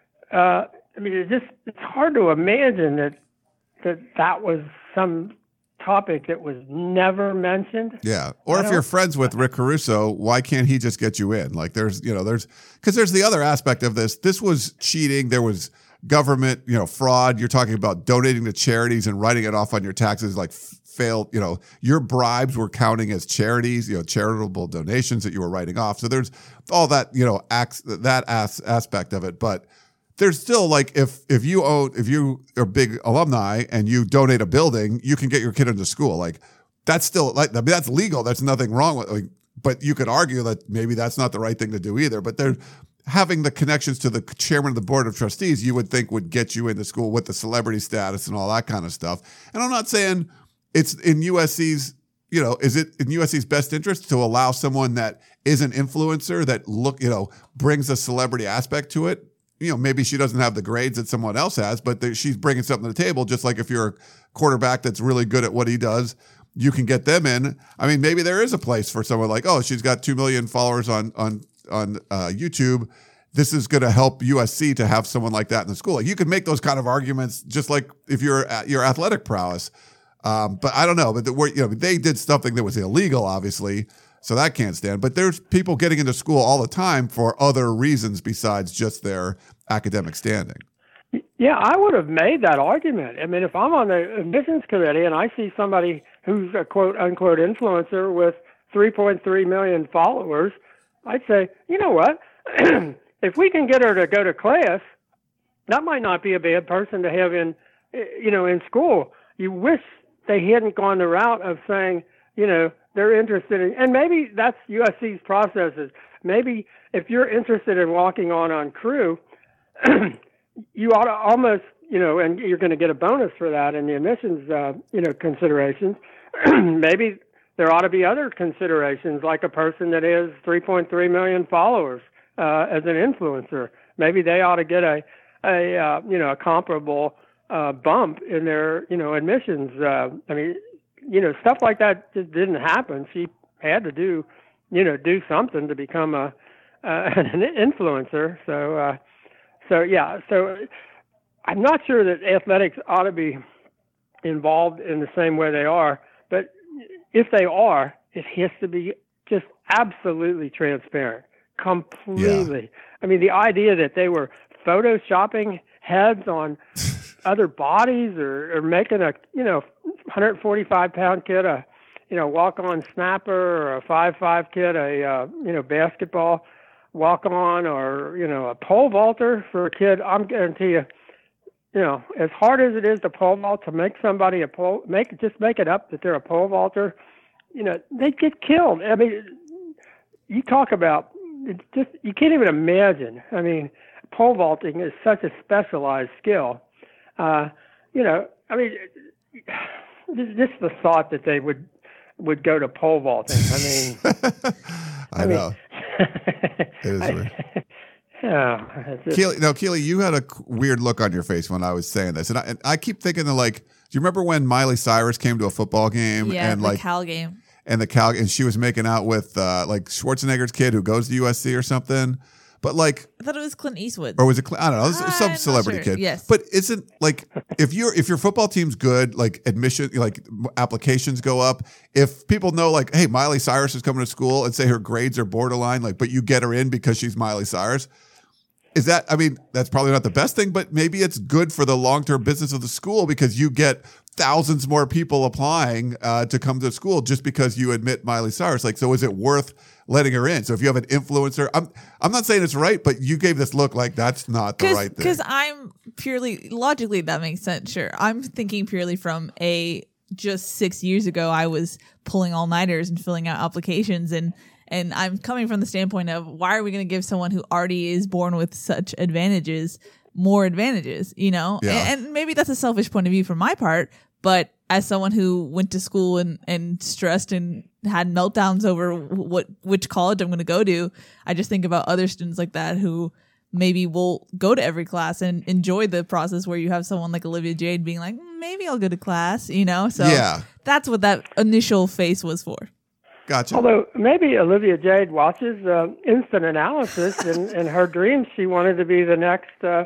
it's hard to imagine that was some topic that was never mentioned. Yeah. Or if you're friends with Rick Caruso, why can't he just get you in? Like there's the other aspect of this. This was cheating. There was government, fraud. You're talking about donating to charities and writing it off on your taxes, like failed, your bribes were counting as charities, charitable donations that you were writing off. So there's all that, aspect of it. But there's still like if you are big alumni and you donate a building, you can get your kid into school. Like that's still that's legal. That's nothing wrong with but you could argue that maybe that's not the right thing to do either. But they're having the connections to the chairman of the board of trustees, you would think would get you into school with the celebrity status and all that kind of stuff. And I'm not saying it's in USC's, is it in USC's best interest to allow someone that is an influencer that brings a celebrity aspect to it? Maybe she doesn't have the grades that someone else has, but she's bringing something to the table. Just like if you're a quarterback that's really good at what he does, you can get them in. I mean, maybe there is a place for someone like, she's got 2 million followers on YouTube. This is going to help USC to have someone like that in the school. Like you could make those kind of arguments, just like if you're at your athletic prowess. But I don't know. But they did something that was illegal, obviously. So that can't stand. But there's people getting into school all the time for other reasons besides just their academic standing. Yeah, I would have made that argument. I mean, if I'm on the admissions committee and I see somebody who's a quote-unquote influencer with 3.3 million followers, I'd say, you know what? If we can get her to go to class, that might not be a bad person to have in school. You wish they hadn't gone the route of saying, they're interested in, and maybe that's USC's processes. Maybe if you're interested in walking on crew, you ought to almost, and you're going to get a bonus for that in the admissions, considerations. Maybe there ought to be other considerations, like a person that has 3.3 million followers as an influencer. Maybe they ought to get a comparable bump in their, admissions. Stuff like that just didn't happen. She had to do something to become an influencer. So I'm not sure that athletics ought to be involved in the same way they are, but if they are, it has to be just absolutely transparent, completely. Yeah. I mean, the idea that they were photoshopping heads on other bodies or making a 145-pound kid a walk-on snapper or a 5'5" kid a basketball walk on or, a pole vaulter for a kid, I'm guarantee you, as hard as it is to pole vault, to make somebody make it up that they're a pole vaulter, they get killed. I mean, you talk about you can't even imagine. I mean, pole vaulting is such a specialized skill. Just the thought that they would go to pole vaulting. I mean, I know. It is weird. Yeah. Keely, you had a weird look on your face when I was saying this, and I keep thinking that, like, do you remember when Miley Cyrus came to a football game? Yeah, and the Cal game. And she was making out with like Schwarzenegger's kid who goes to USC or something. But like, I thought it was Clint Eastwood. Or was it? I don't know. It was some celebrity kid. Yes. But isn't, like, if your football team's good, like applications go up. If people know, like, hey, Miley Cyrus is coming to school, and say her grades are borderline, like, but you get her in because she's Miley Cyrus. Is that? I mean, that's probably not the best thing, but maybe it's good for the long-term business of the school because you get thousands more people applying to come to school just because you admit Miley Cyrus. Like, so is it worth letting her in? So if you have an influencer, I'm not saying it's right, but you gave this look like that's not the right thing. Because I'm purely logically, that makes sense. Sure, I'm thinking purely from just 6 years ago, I was pulling all-nighters and filling out applications, and I'm coming from the standpoint of, why are we going to give someone who already is born with such advantages more advantages, Yeah. And maybe that's a selfish point of view from my part, but as someone who went to school and stressed and had meltdowns over which college I'm going to go to, I just think about other students like that who maybe will go to every class and enjoy the process, where you have someone like Olivia Jade being like, maybe I'll go to class, So Yeah. that's what that initial face was for. Gotcha. Although maybe Olivia Jade watches Instant Analysis, and in her dreams she wanted to be the next,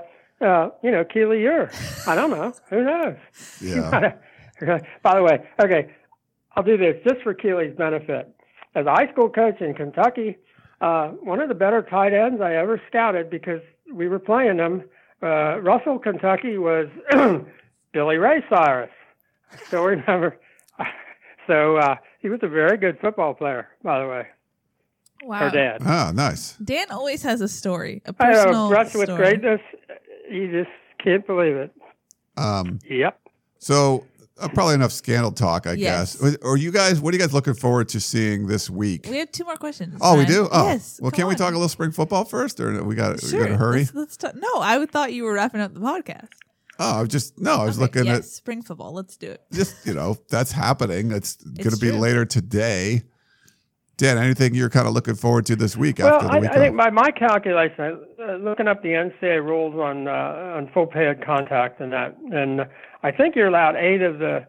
Keely Eure. I don't know. Who knows? Yeah. By the way, okay, I'll do this just for Keely's benefit. As a high school coach in Kentucky, one of the better tight ends I ever scouted, because we were playing them, Russell, Kentucky, was Billy Ray Cyrus. I still remember. So he was a very good football player, by the way. Wow. Her dad. Ah, nice. Dan always has a story, a I personal know, brushed with story. greatness. You just can't believe it. Yep. So probably enough scandal talk, I Yes. guess. Or you guys, what are you guys looking forward to seeing this week? We have 2 more questions. Oh, we Ryan. do? Oh, yes. well, come can't we on. talk a little spring football first, or we got Sure. to hurry? Let's talk. No, I thought you were wrapping up the podcast. Oh, I was Okay, looking yes, at spring football. Let's do it. just, that's happening. It's going to be true. later today. Dan, anything you're kind of looking forward to this week Well, after the week I think off? by my calculation, looking up the NCAA rules on full pad contact and that, and I think you're allowed 8 of the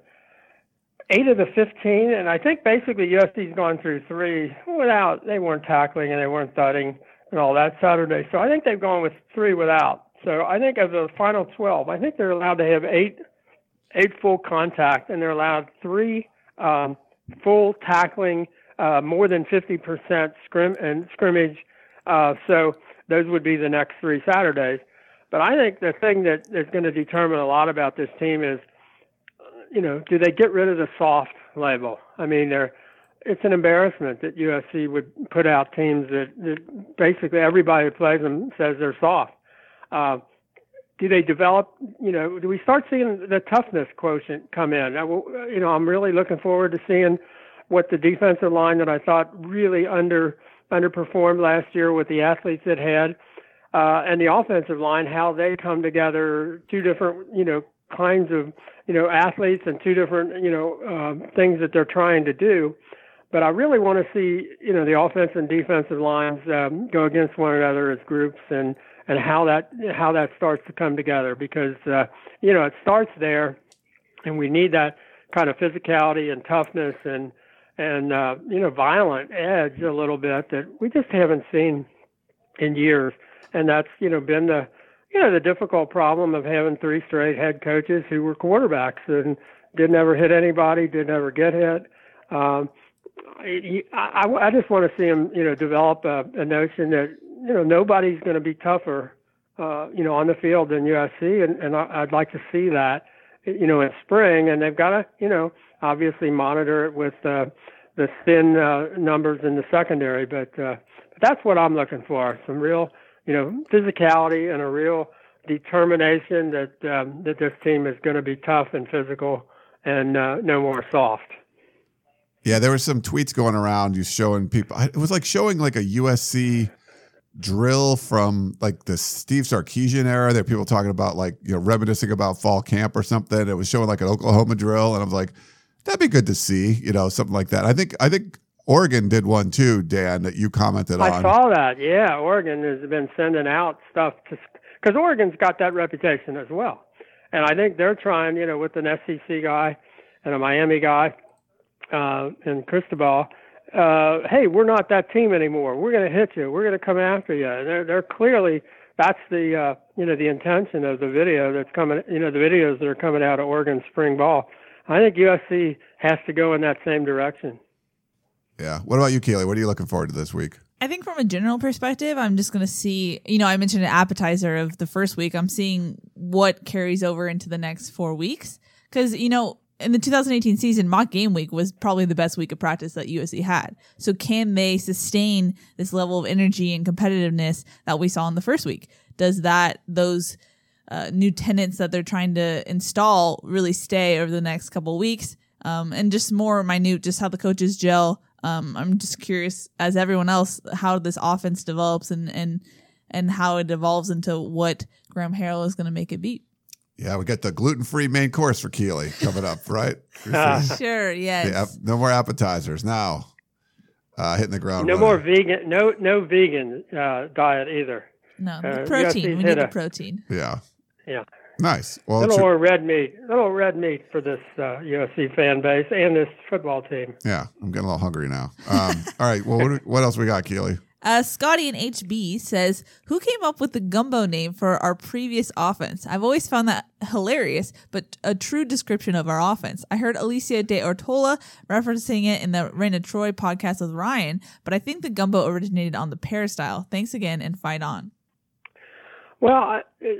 15, and I think basically USC's gone through 3 without. They weren't tackling and they weren't thudding and all that Saturday. So I think they've gone with 3 without. So I think of the final 12, I think they're allowed to have 8 full contact, and they're allowed 3 full tackling, more than 50% scrimmage. So those would be the next 3 Saturdays. But I think the thing that is going to determine a lot about this team is, do they get rid of the soft label? I mean, it's an embarrassment that USC would put out teams that basically everybody who plays them says they're soft. Do they develop, do we start seeing the toughness quotient come in? I'm really looking forward to seeing what the defensive line that I thought really underperformed last year with the athletes it had, and the offensive line, how they come together, 2 different, kinds of, athletes and 2 different, things that they're trying to do. But I really want to see, the offensive and defensive lines go against one another as groups, and how that starts to come together, because, it starts there, and we need that kind of physicality and toughness and violent edge a little bit that we just haven't seen in years. And that's, been the difficult problem of having 3 straight head coaches who were quarterbacks and didn't ever hit anybody, didn't ever get hit. I just want to see them, develop a notion that, nobody's going to be tougher, on the field than USC. And I'd like to see that, in spring. And they've got to, obviously monitor it with the the thin numbers in the secondary. But that's what I'm looking for: some real, physicality and a real determination that this team is going to be tough and physical and no more soft. Yeah, there were some tweets going around. You showing people. It was like showing like a USC drill from like the Steve Sarkisian era. There were people talking about like reminiscing about fall camp or something. It was showing like an Oklahoma drill, and I was like, that'd be good to see. Something like that. I think Oregon did one too, Dan, that you commented on. I saw that. Yeah, Oregon has been sending out stuff because Oregon's got that reputation as well, and I think they're trying, with an SEC guy and a Miami guy. And Cristobal, hey, we're not that team anymore. We're going to hit you. We're going to come after you. They're clearly, that's the the intention of the video that's coming. The videos that are coming out of Oregon spring ball. I think USC has to go in that same direction. Yeah. What about you, Keely? What are you looking forward to this week? I think from a general perspective, I'm just going to see, I mentioned an appetizer of the first week. I'm seeing what carries over into the next 4 weeks. Because, in the 2018 season, mock game week was probably the best week of practice that USC had. So can they sustain this level of energy and competitiveness that we saw in the first week? Does those new tenets that they're trying to install really stay over the next couple of weeks? And just more minute, just how the coaches gel. I'm just curious, as everyone else, how this offense develops and how it evolves into what Graham Harrell is going to make it be. Yeah, we got the gluten-free main course for Keely coming up, right? Sure, yes. No more appetizers now. Hitting the ground. No running. more vegan. No vegan diet either. No, the protein. We need the protein. Yeah. Yeah. Nice. Well, little more red meat. Little red meat for this USC fan base and this football team. Yeah, I'm getting a little hungry now. All right. Well, what else we got, Keely? Scotty and HB says, who came up with the gumbo name for our previous offense? I've always found that hilarious, but a true description of our offense. I heard Alicia De Ortola referencing it in the Raina Troy podcast with Ryan, but I think the gumbo originated on the Peristyle. Thanks again and fight on. Well,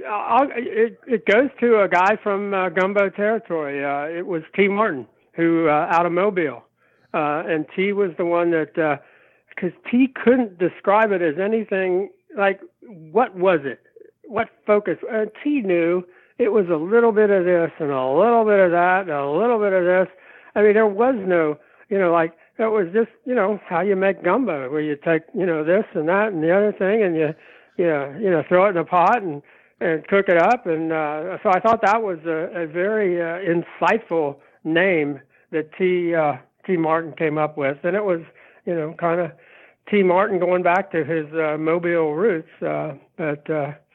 it goes to a guy from gumbo territory. It was T. Martin, who out of Mobile. And T was the one that... because T couldn't describe it as anything like, what was it? What focus? T knew it was a little bit of this and a little bit of that and a little bit of this. I mean, there was no, it was just, how you make gumbo, where you take, this and that and the other thing and you throw it in a pot and cook it up. And so I thought that was a very insightful name that T. Martin came up with. And it was, kind of T. Martin going back to his Mobile roots, but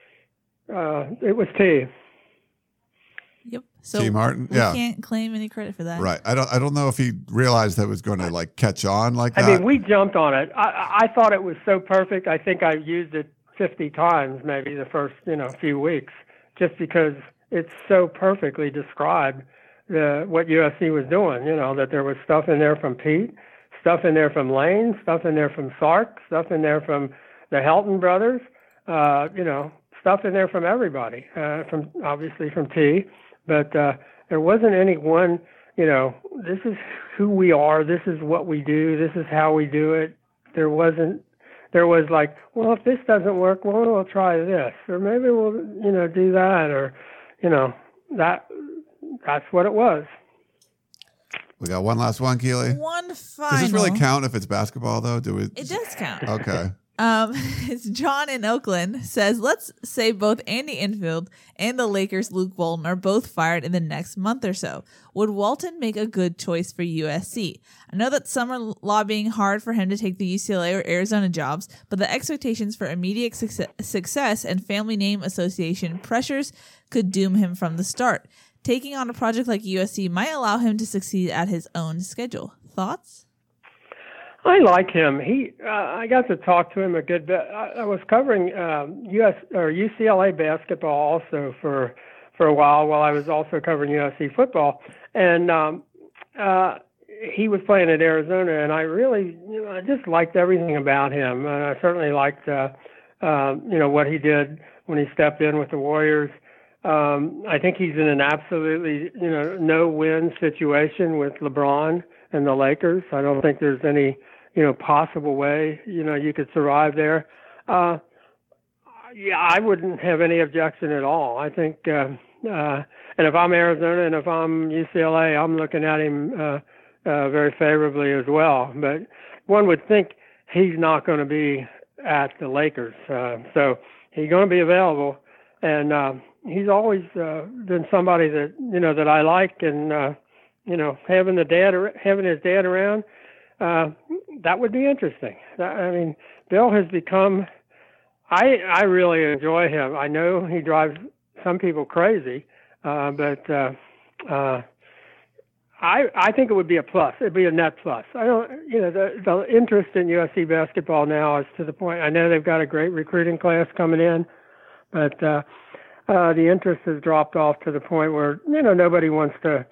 it was T. Yep. So T. Martin, we can't claim any credit for that. Right. I don't know if he realized that it was going to catch on like that. I mean, we jumped on it. I thought it was so perfect. I think I used it 50 times maybe the first few weeks, just because it's so perfectly described what USC was doing. That there was stuff in there from Pete. Stuff in there from Lane, stuff in there from Sark, stuff in there from the Helton brothers, stuff in there from everybody, obviously from T. But there wasn't any one, this is who we are, this is what we do, this is how we do it. There was like, well, if this doesn't work, well, we'll try this, or maybe we'll, do that, or, that's what it was. We got one last one, Keely. One final. Does this really count if it's basketball, though? It does count. Okay. It's John in Oakland says, let's say both Andy Enfield and the Lakers' Luke Walton are both fired in the next month or so. Would Walton make a good choice for USC? I know that some are lobbying hard for him to take the UCLA or Arizona jobs, but the expectations for immediate success and family name association pressures could doom him from the start. Taking on a project like USC might allow him to succeed at his own schedule. Thoughts? I like him. I got to talk to him a good bit. I was covering UCLA basketball also for a while I was also covering USC football, and he was playing at Arizona, and I really, I just liked everything about him. And I certainly liked, what he did when he stepped in with the Warriors. I think he's in an absolutely, no-win situation with LeBron and the Lakers. I don't think there's any, possible way, you could survive there. Yeah, I wouldn't have any objection at all. I think, and if I'm Arizona and if I'm UCLA, I'm looking at him very favorably as well. But one would think he's not going to be at the Lakers, so he's going to be available, and he's always been somebody that that I like, and having his dad around, that would be interesting. I mean, Bill has become. I really enjoy him. I know he drives some people crazy, but I think it would be a plus. It'd be a net plus. I don't, the interest in USC basketball now is to the point. I know they've got a great recruiting class coming in, but the interest has dropped off to the point where nobody wants to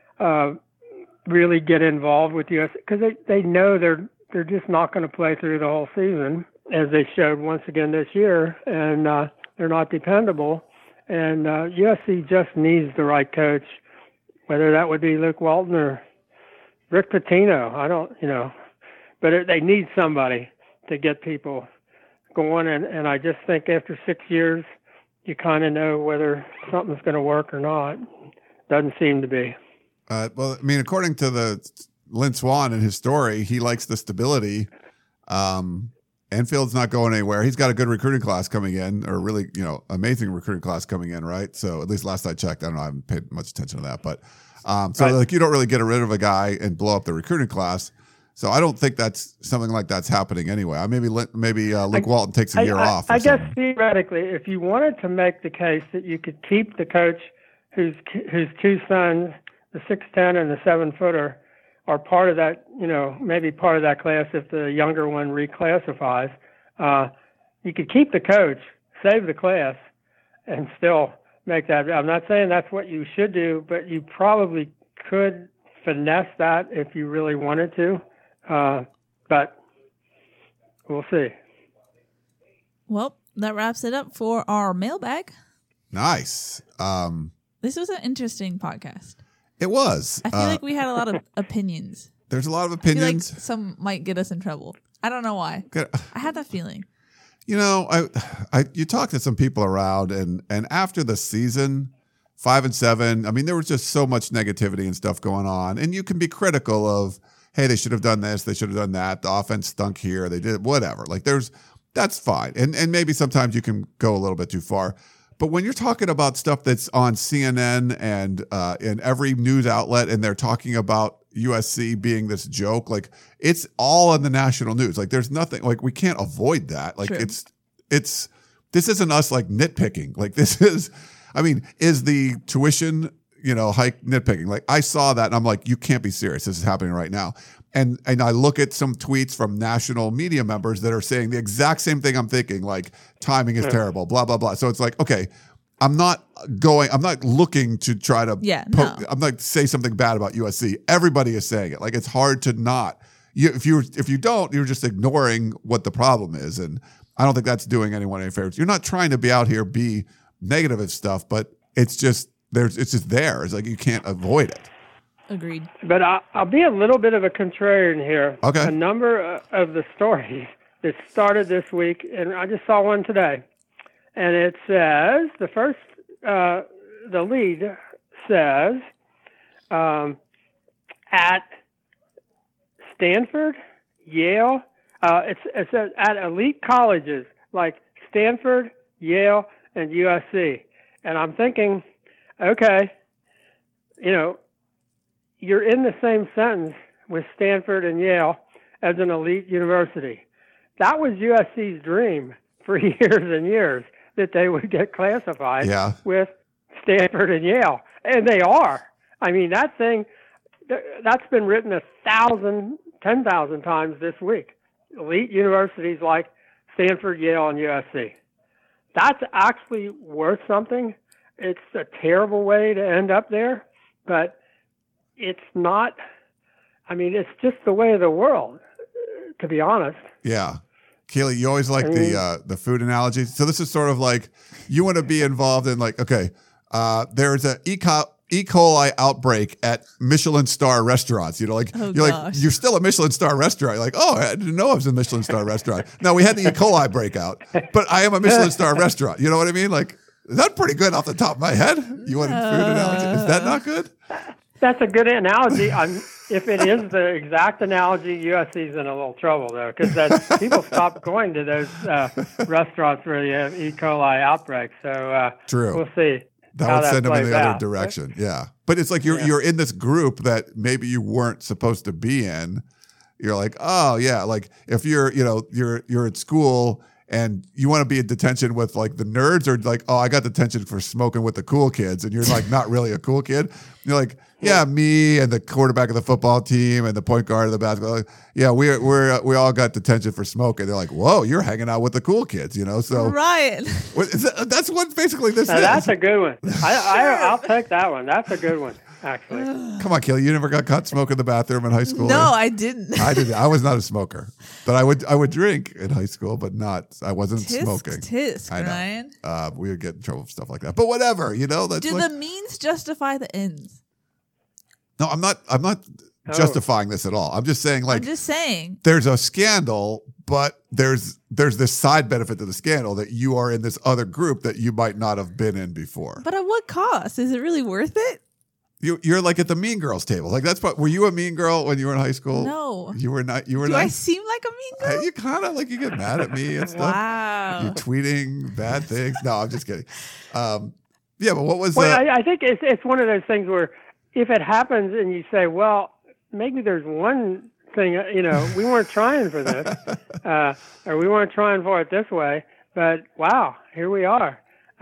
really get involved with USC because they know they're just not going to play through the whole season, as they showed once again this year, and they're not dependable. And USC just needs the right coach, whether that would be Luke Walton or Rick Pitino. I don't, but they need somebody to get people going. And I just think after 6 years, you kind of know whether something's going to work or not. Doesn't seem to be. Well, I mean, according to the Lynn Swann and his story, he likes the stability. Enfield's not going anywhere. He's got a good recruiting class coming in, or really, amazing recruiting class coming in, right? So at least last I checked, I don't know, I haven't paid much attention to that, but you don't really get rid of a guy and blow up the recruiting class. So I don't think that's something like that's happening anyway. Maybe Luke Walton takes a year off. I guess theoretically, if you wanted to make the case that you could keep the coach whose two sons, the 6'10" and the 7-footer, are part of that, maybe part of that class if the younger one reclassifies. You could keep the coach, save the class, and still make that. I'm not saying that's what you should do, but you probably could finesse that if you really wanted to. But we'll see. Well, that wraps it up for our mailbag. Nice. This was an interesting podcast. It was. I feel like we had a lot of opinions. There's a lot of opinions. I feel like some might get us in trouble. I don't know why. I had that feeling. You talk to some people around, and after the season, 5-7, I mean, there was just so much negativity and stuff going on, and you can be critical of, hey, they should have done this, they should have done that, the offense stunk here, they did whatever. Like that's fine, and maybe sometimes you can go a little bit too far. But when you're talking about stuff that's on CNN and in every news outlet, and they're talking about USC being this joke, like it's all in the national news. Like there's nothing, like we can't avoid that. Like True. this isn't us like nitpicking. Like this is, is the tuition, hike nitpicking. Like I saw that and I'm like, you can't be serious. This is happening right now. And I look at some tweets from national media members that are saying the exact same thing I'm thinking, like timing is terrible, blah, blah, blah. So it's like, okay, I'm not looking to try to, I'm not say something bad about USC. Everybody is saying it. Like it's hard to not. If you don't, you're just ignoring what the problem is. And I don't think that's doing anyone any favors. You're not trying to be out here, be negative and stuff, but it's just there. It's like you can't avoid it. Agreed. But I'll be a little bit of a contrarian here. Okay. A number of the stories that started this week, and I just saw one today, and it says, the lead says, at Stanford, Yale, it says at elite colleges like Stanford, Yale, and USC. And I'm thinking, okay, you're in the same sentence with Stanford and Yale as an elite university. That was USC's dream for years and years, that they would get classified with Stanford and Yale. And they are. I mean, that's been written 10,000 times this week. Elite universities like Stanford, Yale, and USC. That's actually worth something. It's a terrible way to end up there, but it's not, it's just the way of the world, to be honest. Yeah. Keely, you always like the food analogy. So this is sort of like you want to be involved in like, okay, there's a E. coli outbreak at Michelin star restaurants. You know, like you're still a Michelin star restaurant. You're like, oh, I didn't know I was a Michelin star restaurant. No, we had the E. coli breakout, but I am a Michelin star restaurant. You know what I mean? Like, is that pretty good off the top of my head? You want a food analogy? Is that not good? That's a good analogy. If it is the exact analogy, USC's in a little trouble, though, because people stop going to those restaurants where you have E. coli outbreaks. So True. We'll see. That would send them in the other direction. Yeah. But it's like you're in this group that maybe you weren't supposed to be in. You're like, oh, yeah. Like if you're at school and you want to be in detention with like the nerds, or like, oh, I got detention for smoking with the cool kids, and you're like not really a cool kid. You're like, yeah, me and the quarterback of the football team and the point guard of the basketball. Yeah, we all got detention for smoking. They're like, whoa, you're hanging out with the cool kids, you know? So right. That's what basically this is. That's a good one. I'll take that one. That's a good one, actually. Come on, Kelly, you never got caught smoking in the bathroom in high school? No, I didn't. I didn't. I was not a smoker, but I would drink in high school, but I wasn't smoking. Tisk, Ryan. We would get in trouble for stuff like that. But whatever, you know. That's Do the means justify the ends? No, I'm not justifying this at all. I'm just saying, like, there's a scandal, but there's this side benefit to the scandal that you are in this other group that you might not have been in before. But at what cost? Is it really worth it? You're like at the Mean Girls table. Like were you a mean girl when you were in high school? No. You were not. You were Do nice? I seem like a mean girl? You kind of like, you get mad at me and stuff. Wow. You're tweeting bad things. No, I'm just kidding. Yeah, but what was I think it's one of those things where if it happens and you say, well, maybe there's one thing, we weren't trying for this, or we weren't trying for it this way, but wow, here we are.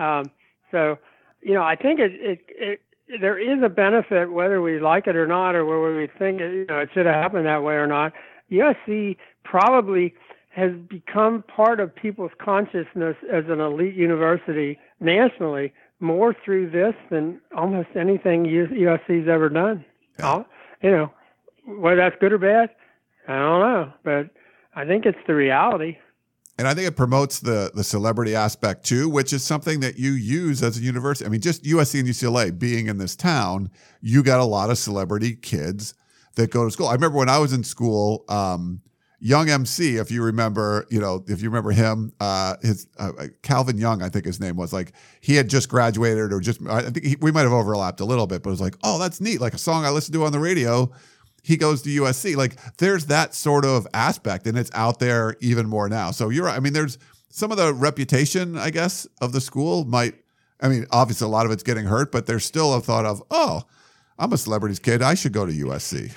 So, I think there is a benefit whether we like it or not, or whether we think it should have happened that way or not. USC probably has become part of people's consciousness as an elite university nationally more through this than almost anything USC's ever done. Yeah. Whether that's good or bad, I don't know, but I think it's the reality. And I think it promotes the celebrity aspect too, which is something that you use as a university. I mean, just USC and UCLA being in this town, you got a lot of celebrity kids that go to school. I remember when I was in school, Young MC, if you remember him, his Calvin Young, I think his name was, like, he had just graduated, or I think we might have overlapped a little bit, but it was like, oh, that's neat. Like a song I listened to on the radio, he goes to USC. Like there's that sort of aspect, and it's out there even more now. So you're right. I mean, there's some of the reputation, I guess, of the school obviously a lot of it's getting hurt, but there's still a thought of, oh, I'm a celebrity's kid, I should go to USC.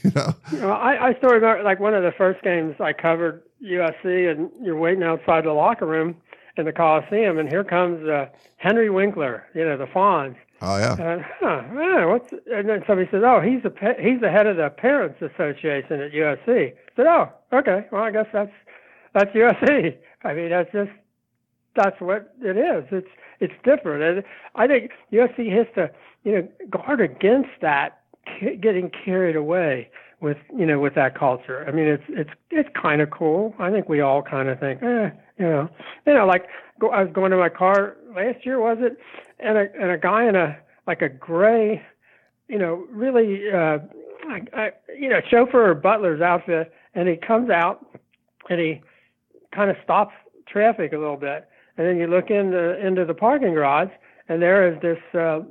I still remember, like, one of the first games I covered USC, and you're waiting outside the locker room in the Coliseum, and here comes Henry Winkler, the Fonz. Oh yeah. And then somebody says, "Oh, he's the head of the Parents Association at USC." I said, "Oh, okay. Well, I guess that's USC. I mean, that's what it is. It's different." And I think USC has to guard against that getting carried away with that culture. I mean, it's kind of cool. I think we all kind of think, like I was going to my car last year, was it? And a guy in a gray, really, chauffeur or butler's outfit, and he comes out and he kind of stops traffic a little bit, and then you look into the parking garage, and there is this,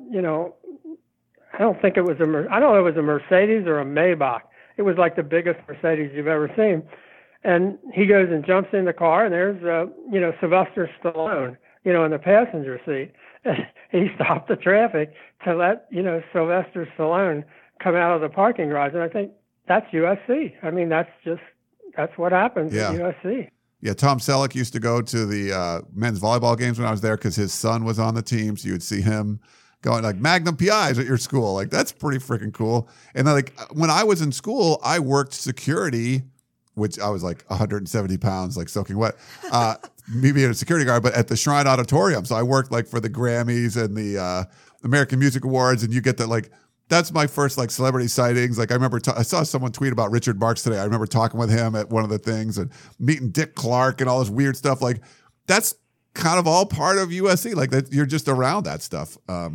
I don't know if it was a Mercedes or a Maybach. It was like the biggest Mercedes you've ever seen. And he goes and jumps in the car, and there's, Sylvester Stallone, in the passenger seat. He stopped the traffic to let, Sylvester Stallone come out of the parking garage. And I think that's USC. I mean, that's what happens at USC. Yeah, Tom Selleck used to go to the men's volleyball games when I was there because his son was on the team. So you would see him going like Magnum PIs at your school. Like, that's pretty freaking cool. And then, like, when I was in school, I worked security, which I was like 170 pounds, like soaking wet. Me being a security guard, but at the Shrine Auditorium. So I worked like for the Grammys and the American Music Awards, and you get that, like, that's my first like celebrity sightings. Like I remember I saw someone tweet about Richard Marx today. I remember talking with him at one of the things and meeting Dick Clark and all this weird stuff. Like that's kind of all part of USC. Like that, you're just around that stuff.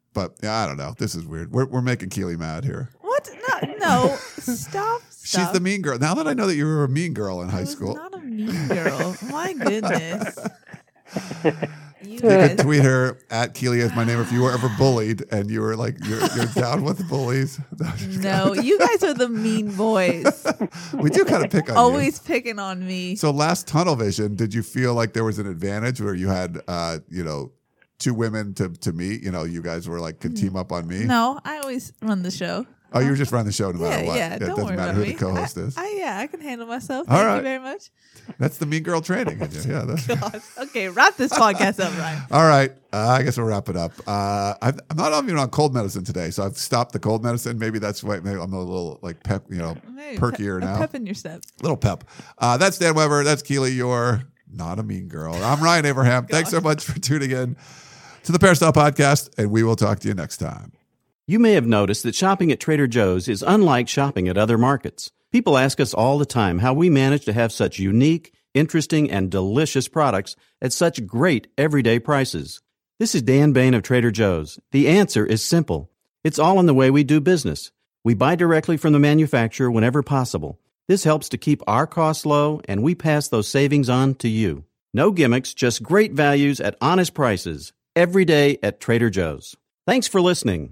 But yeah, I don't know. This is weird. We're making Keely mad here. What? No. Stop. She's the mean girl. Now that I know that you were a mean girl in high school. Not a mean girl. My goodness. You could tweet her at Keely as my name if you were ever bullied and you were like, you're down with the bullies. No, you guys are the mean boys. We do kind of pick on you. Always picking on me. So last Tunnel Vision, did you feel like there was an advantage where you had, two women to meet? You guys were like, could team up on me? No, I always run the show. Oh, you were just running the show no matter what. Yeah, it don't doesn't worry matter about who me. the co-host is. I can handle myself. All Thank right. you very much. That's the mean girl training. Yeah. God. Okay, wrap this podcast up, Ryan. All right. I guess we'll wrap it up. I'm not even on cold medicine today, so I've stopped the cold medicine. Maybe that's why maybe I'm a little like pep, perkier now. Pep in your step. Little pep. That's Dan Weber. That's Keely. You're not a mean girl. I'm Ryan Abraham. Thanks so much for tuning in to the Peristyle Podcast, and we will talk to you next time. You may have noticed that shopping at Trader Joe's is unlike shopping at other markets. People ask us all the time how we manage to have such unique, interesting, and delicious products at such great everyday prices. This is Dan Bain of Trader Joe's. The answer is simple. It's all in the way we do business. We buy directly from the manufacturer whenever possible. This helps to keep our costs low, and we pass those savings on to you. No gimmicks, just great values at honest prices. Every day at Trader Joe's. Thanks for listening.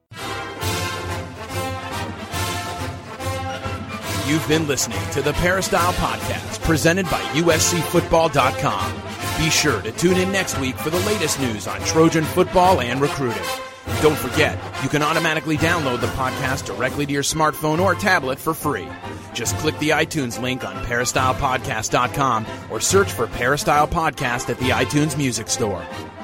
You've been listening to the Peristyle Podcast, presented by USCFootball.com. Be sure to tune in next week for the latest news on Trojan football and recruiting. Don't forget, you can automatically download the podcast directly to your smartphone or tablet for free. Just click the iTunes link on peristylepodcast.com or search for Peristyle Podcast at the iTunes Music Store.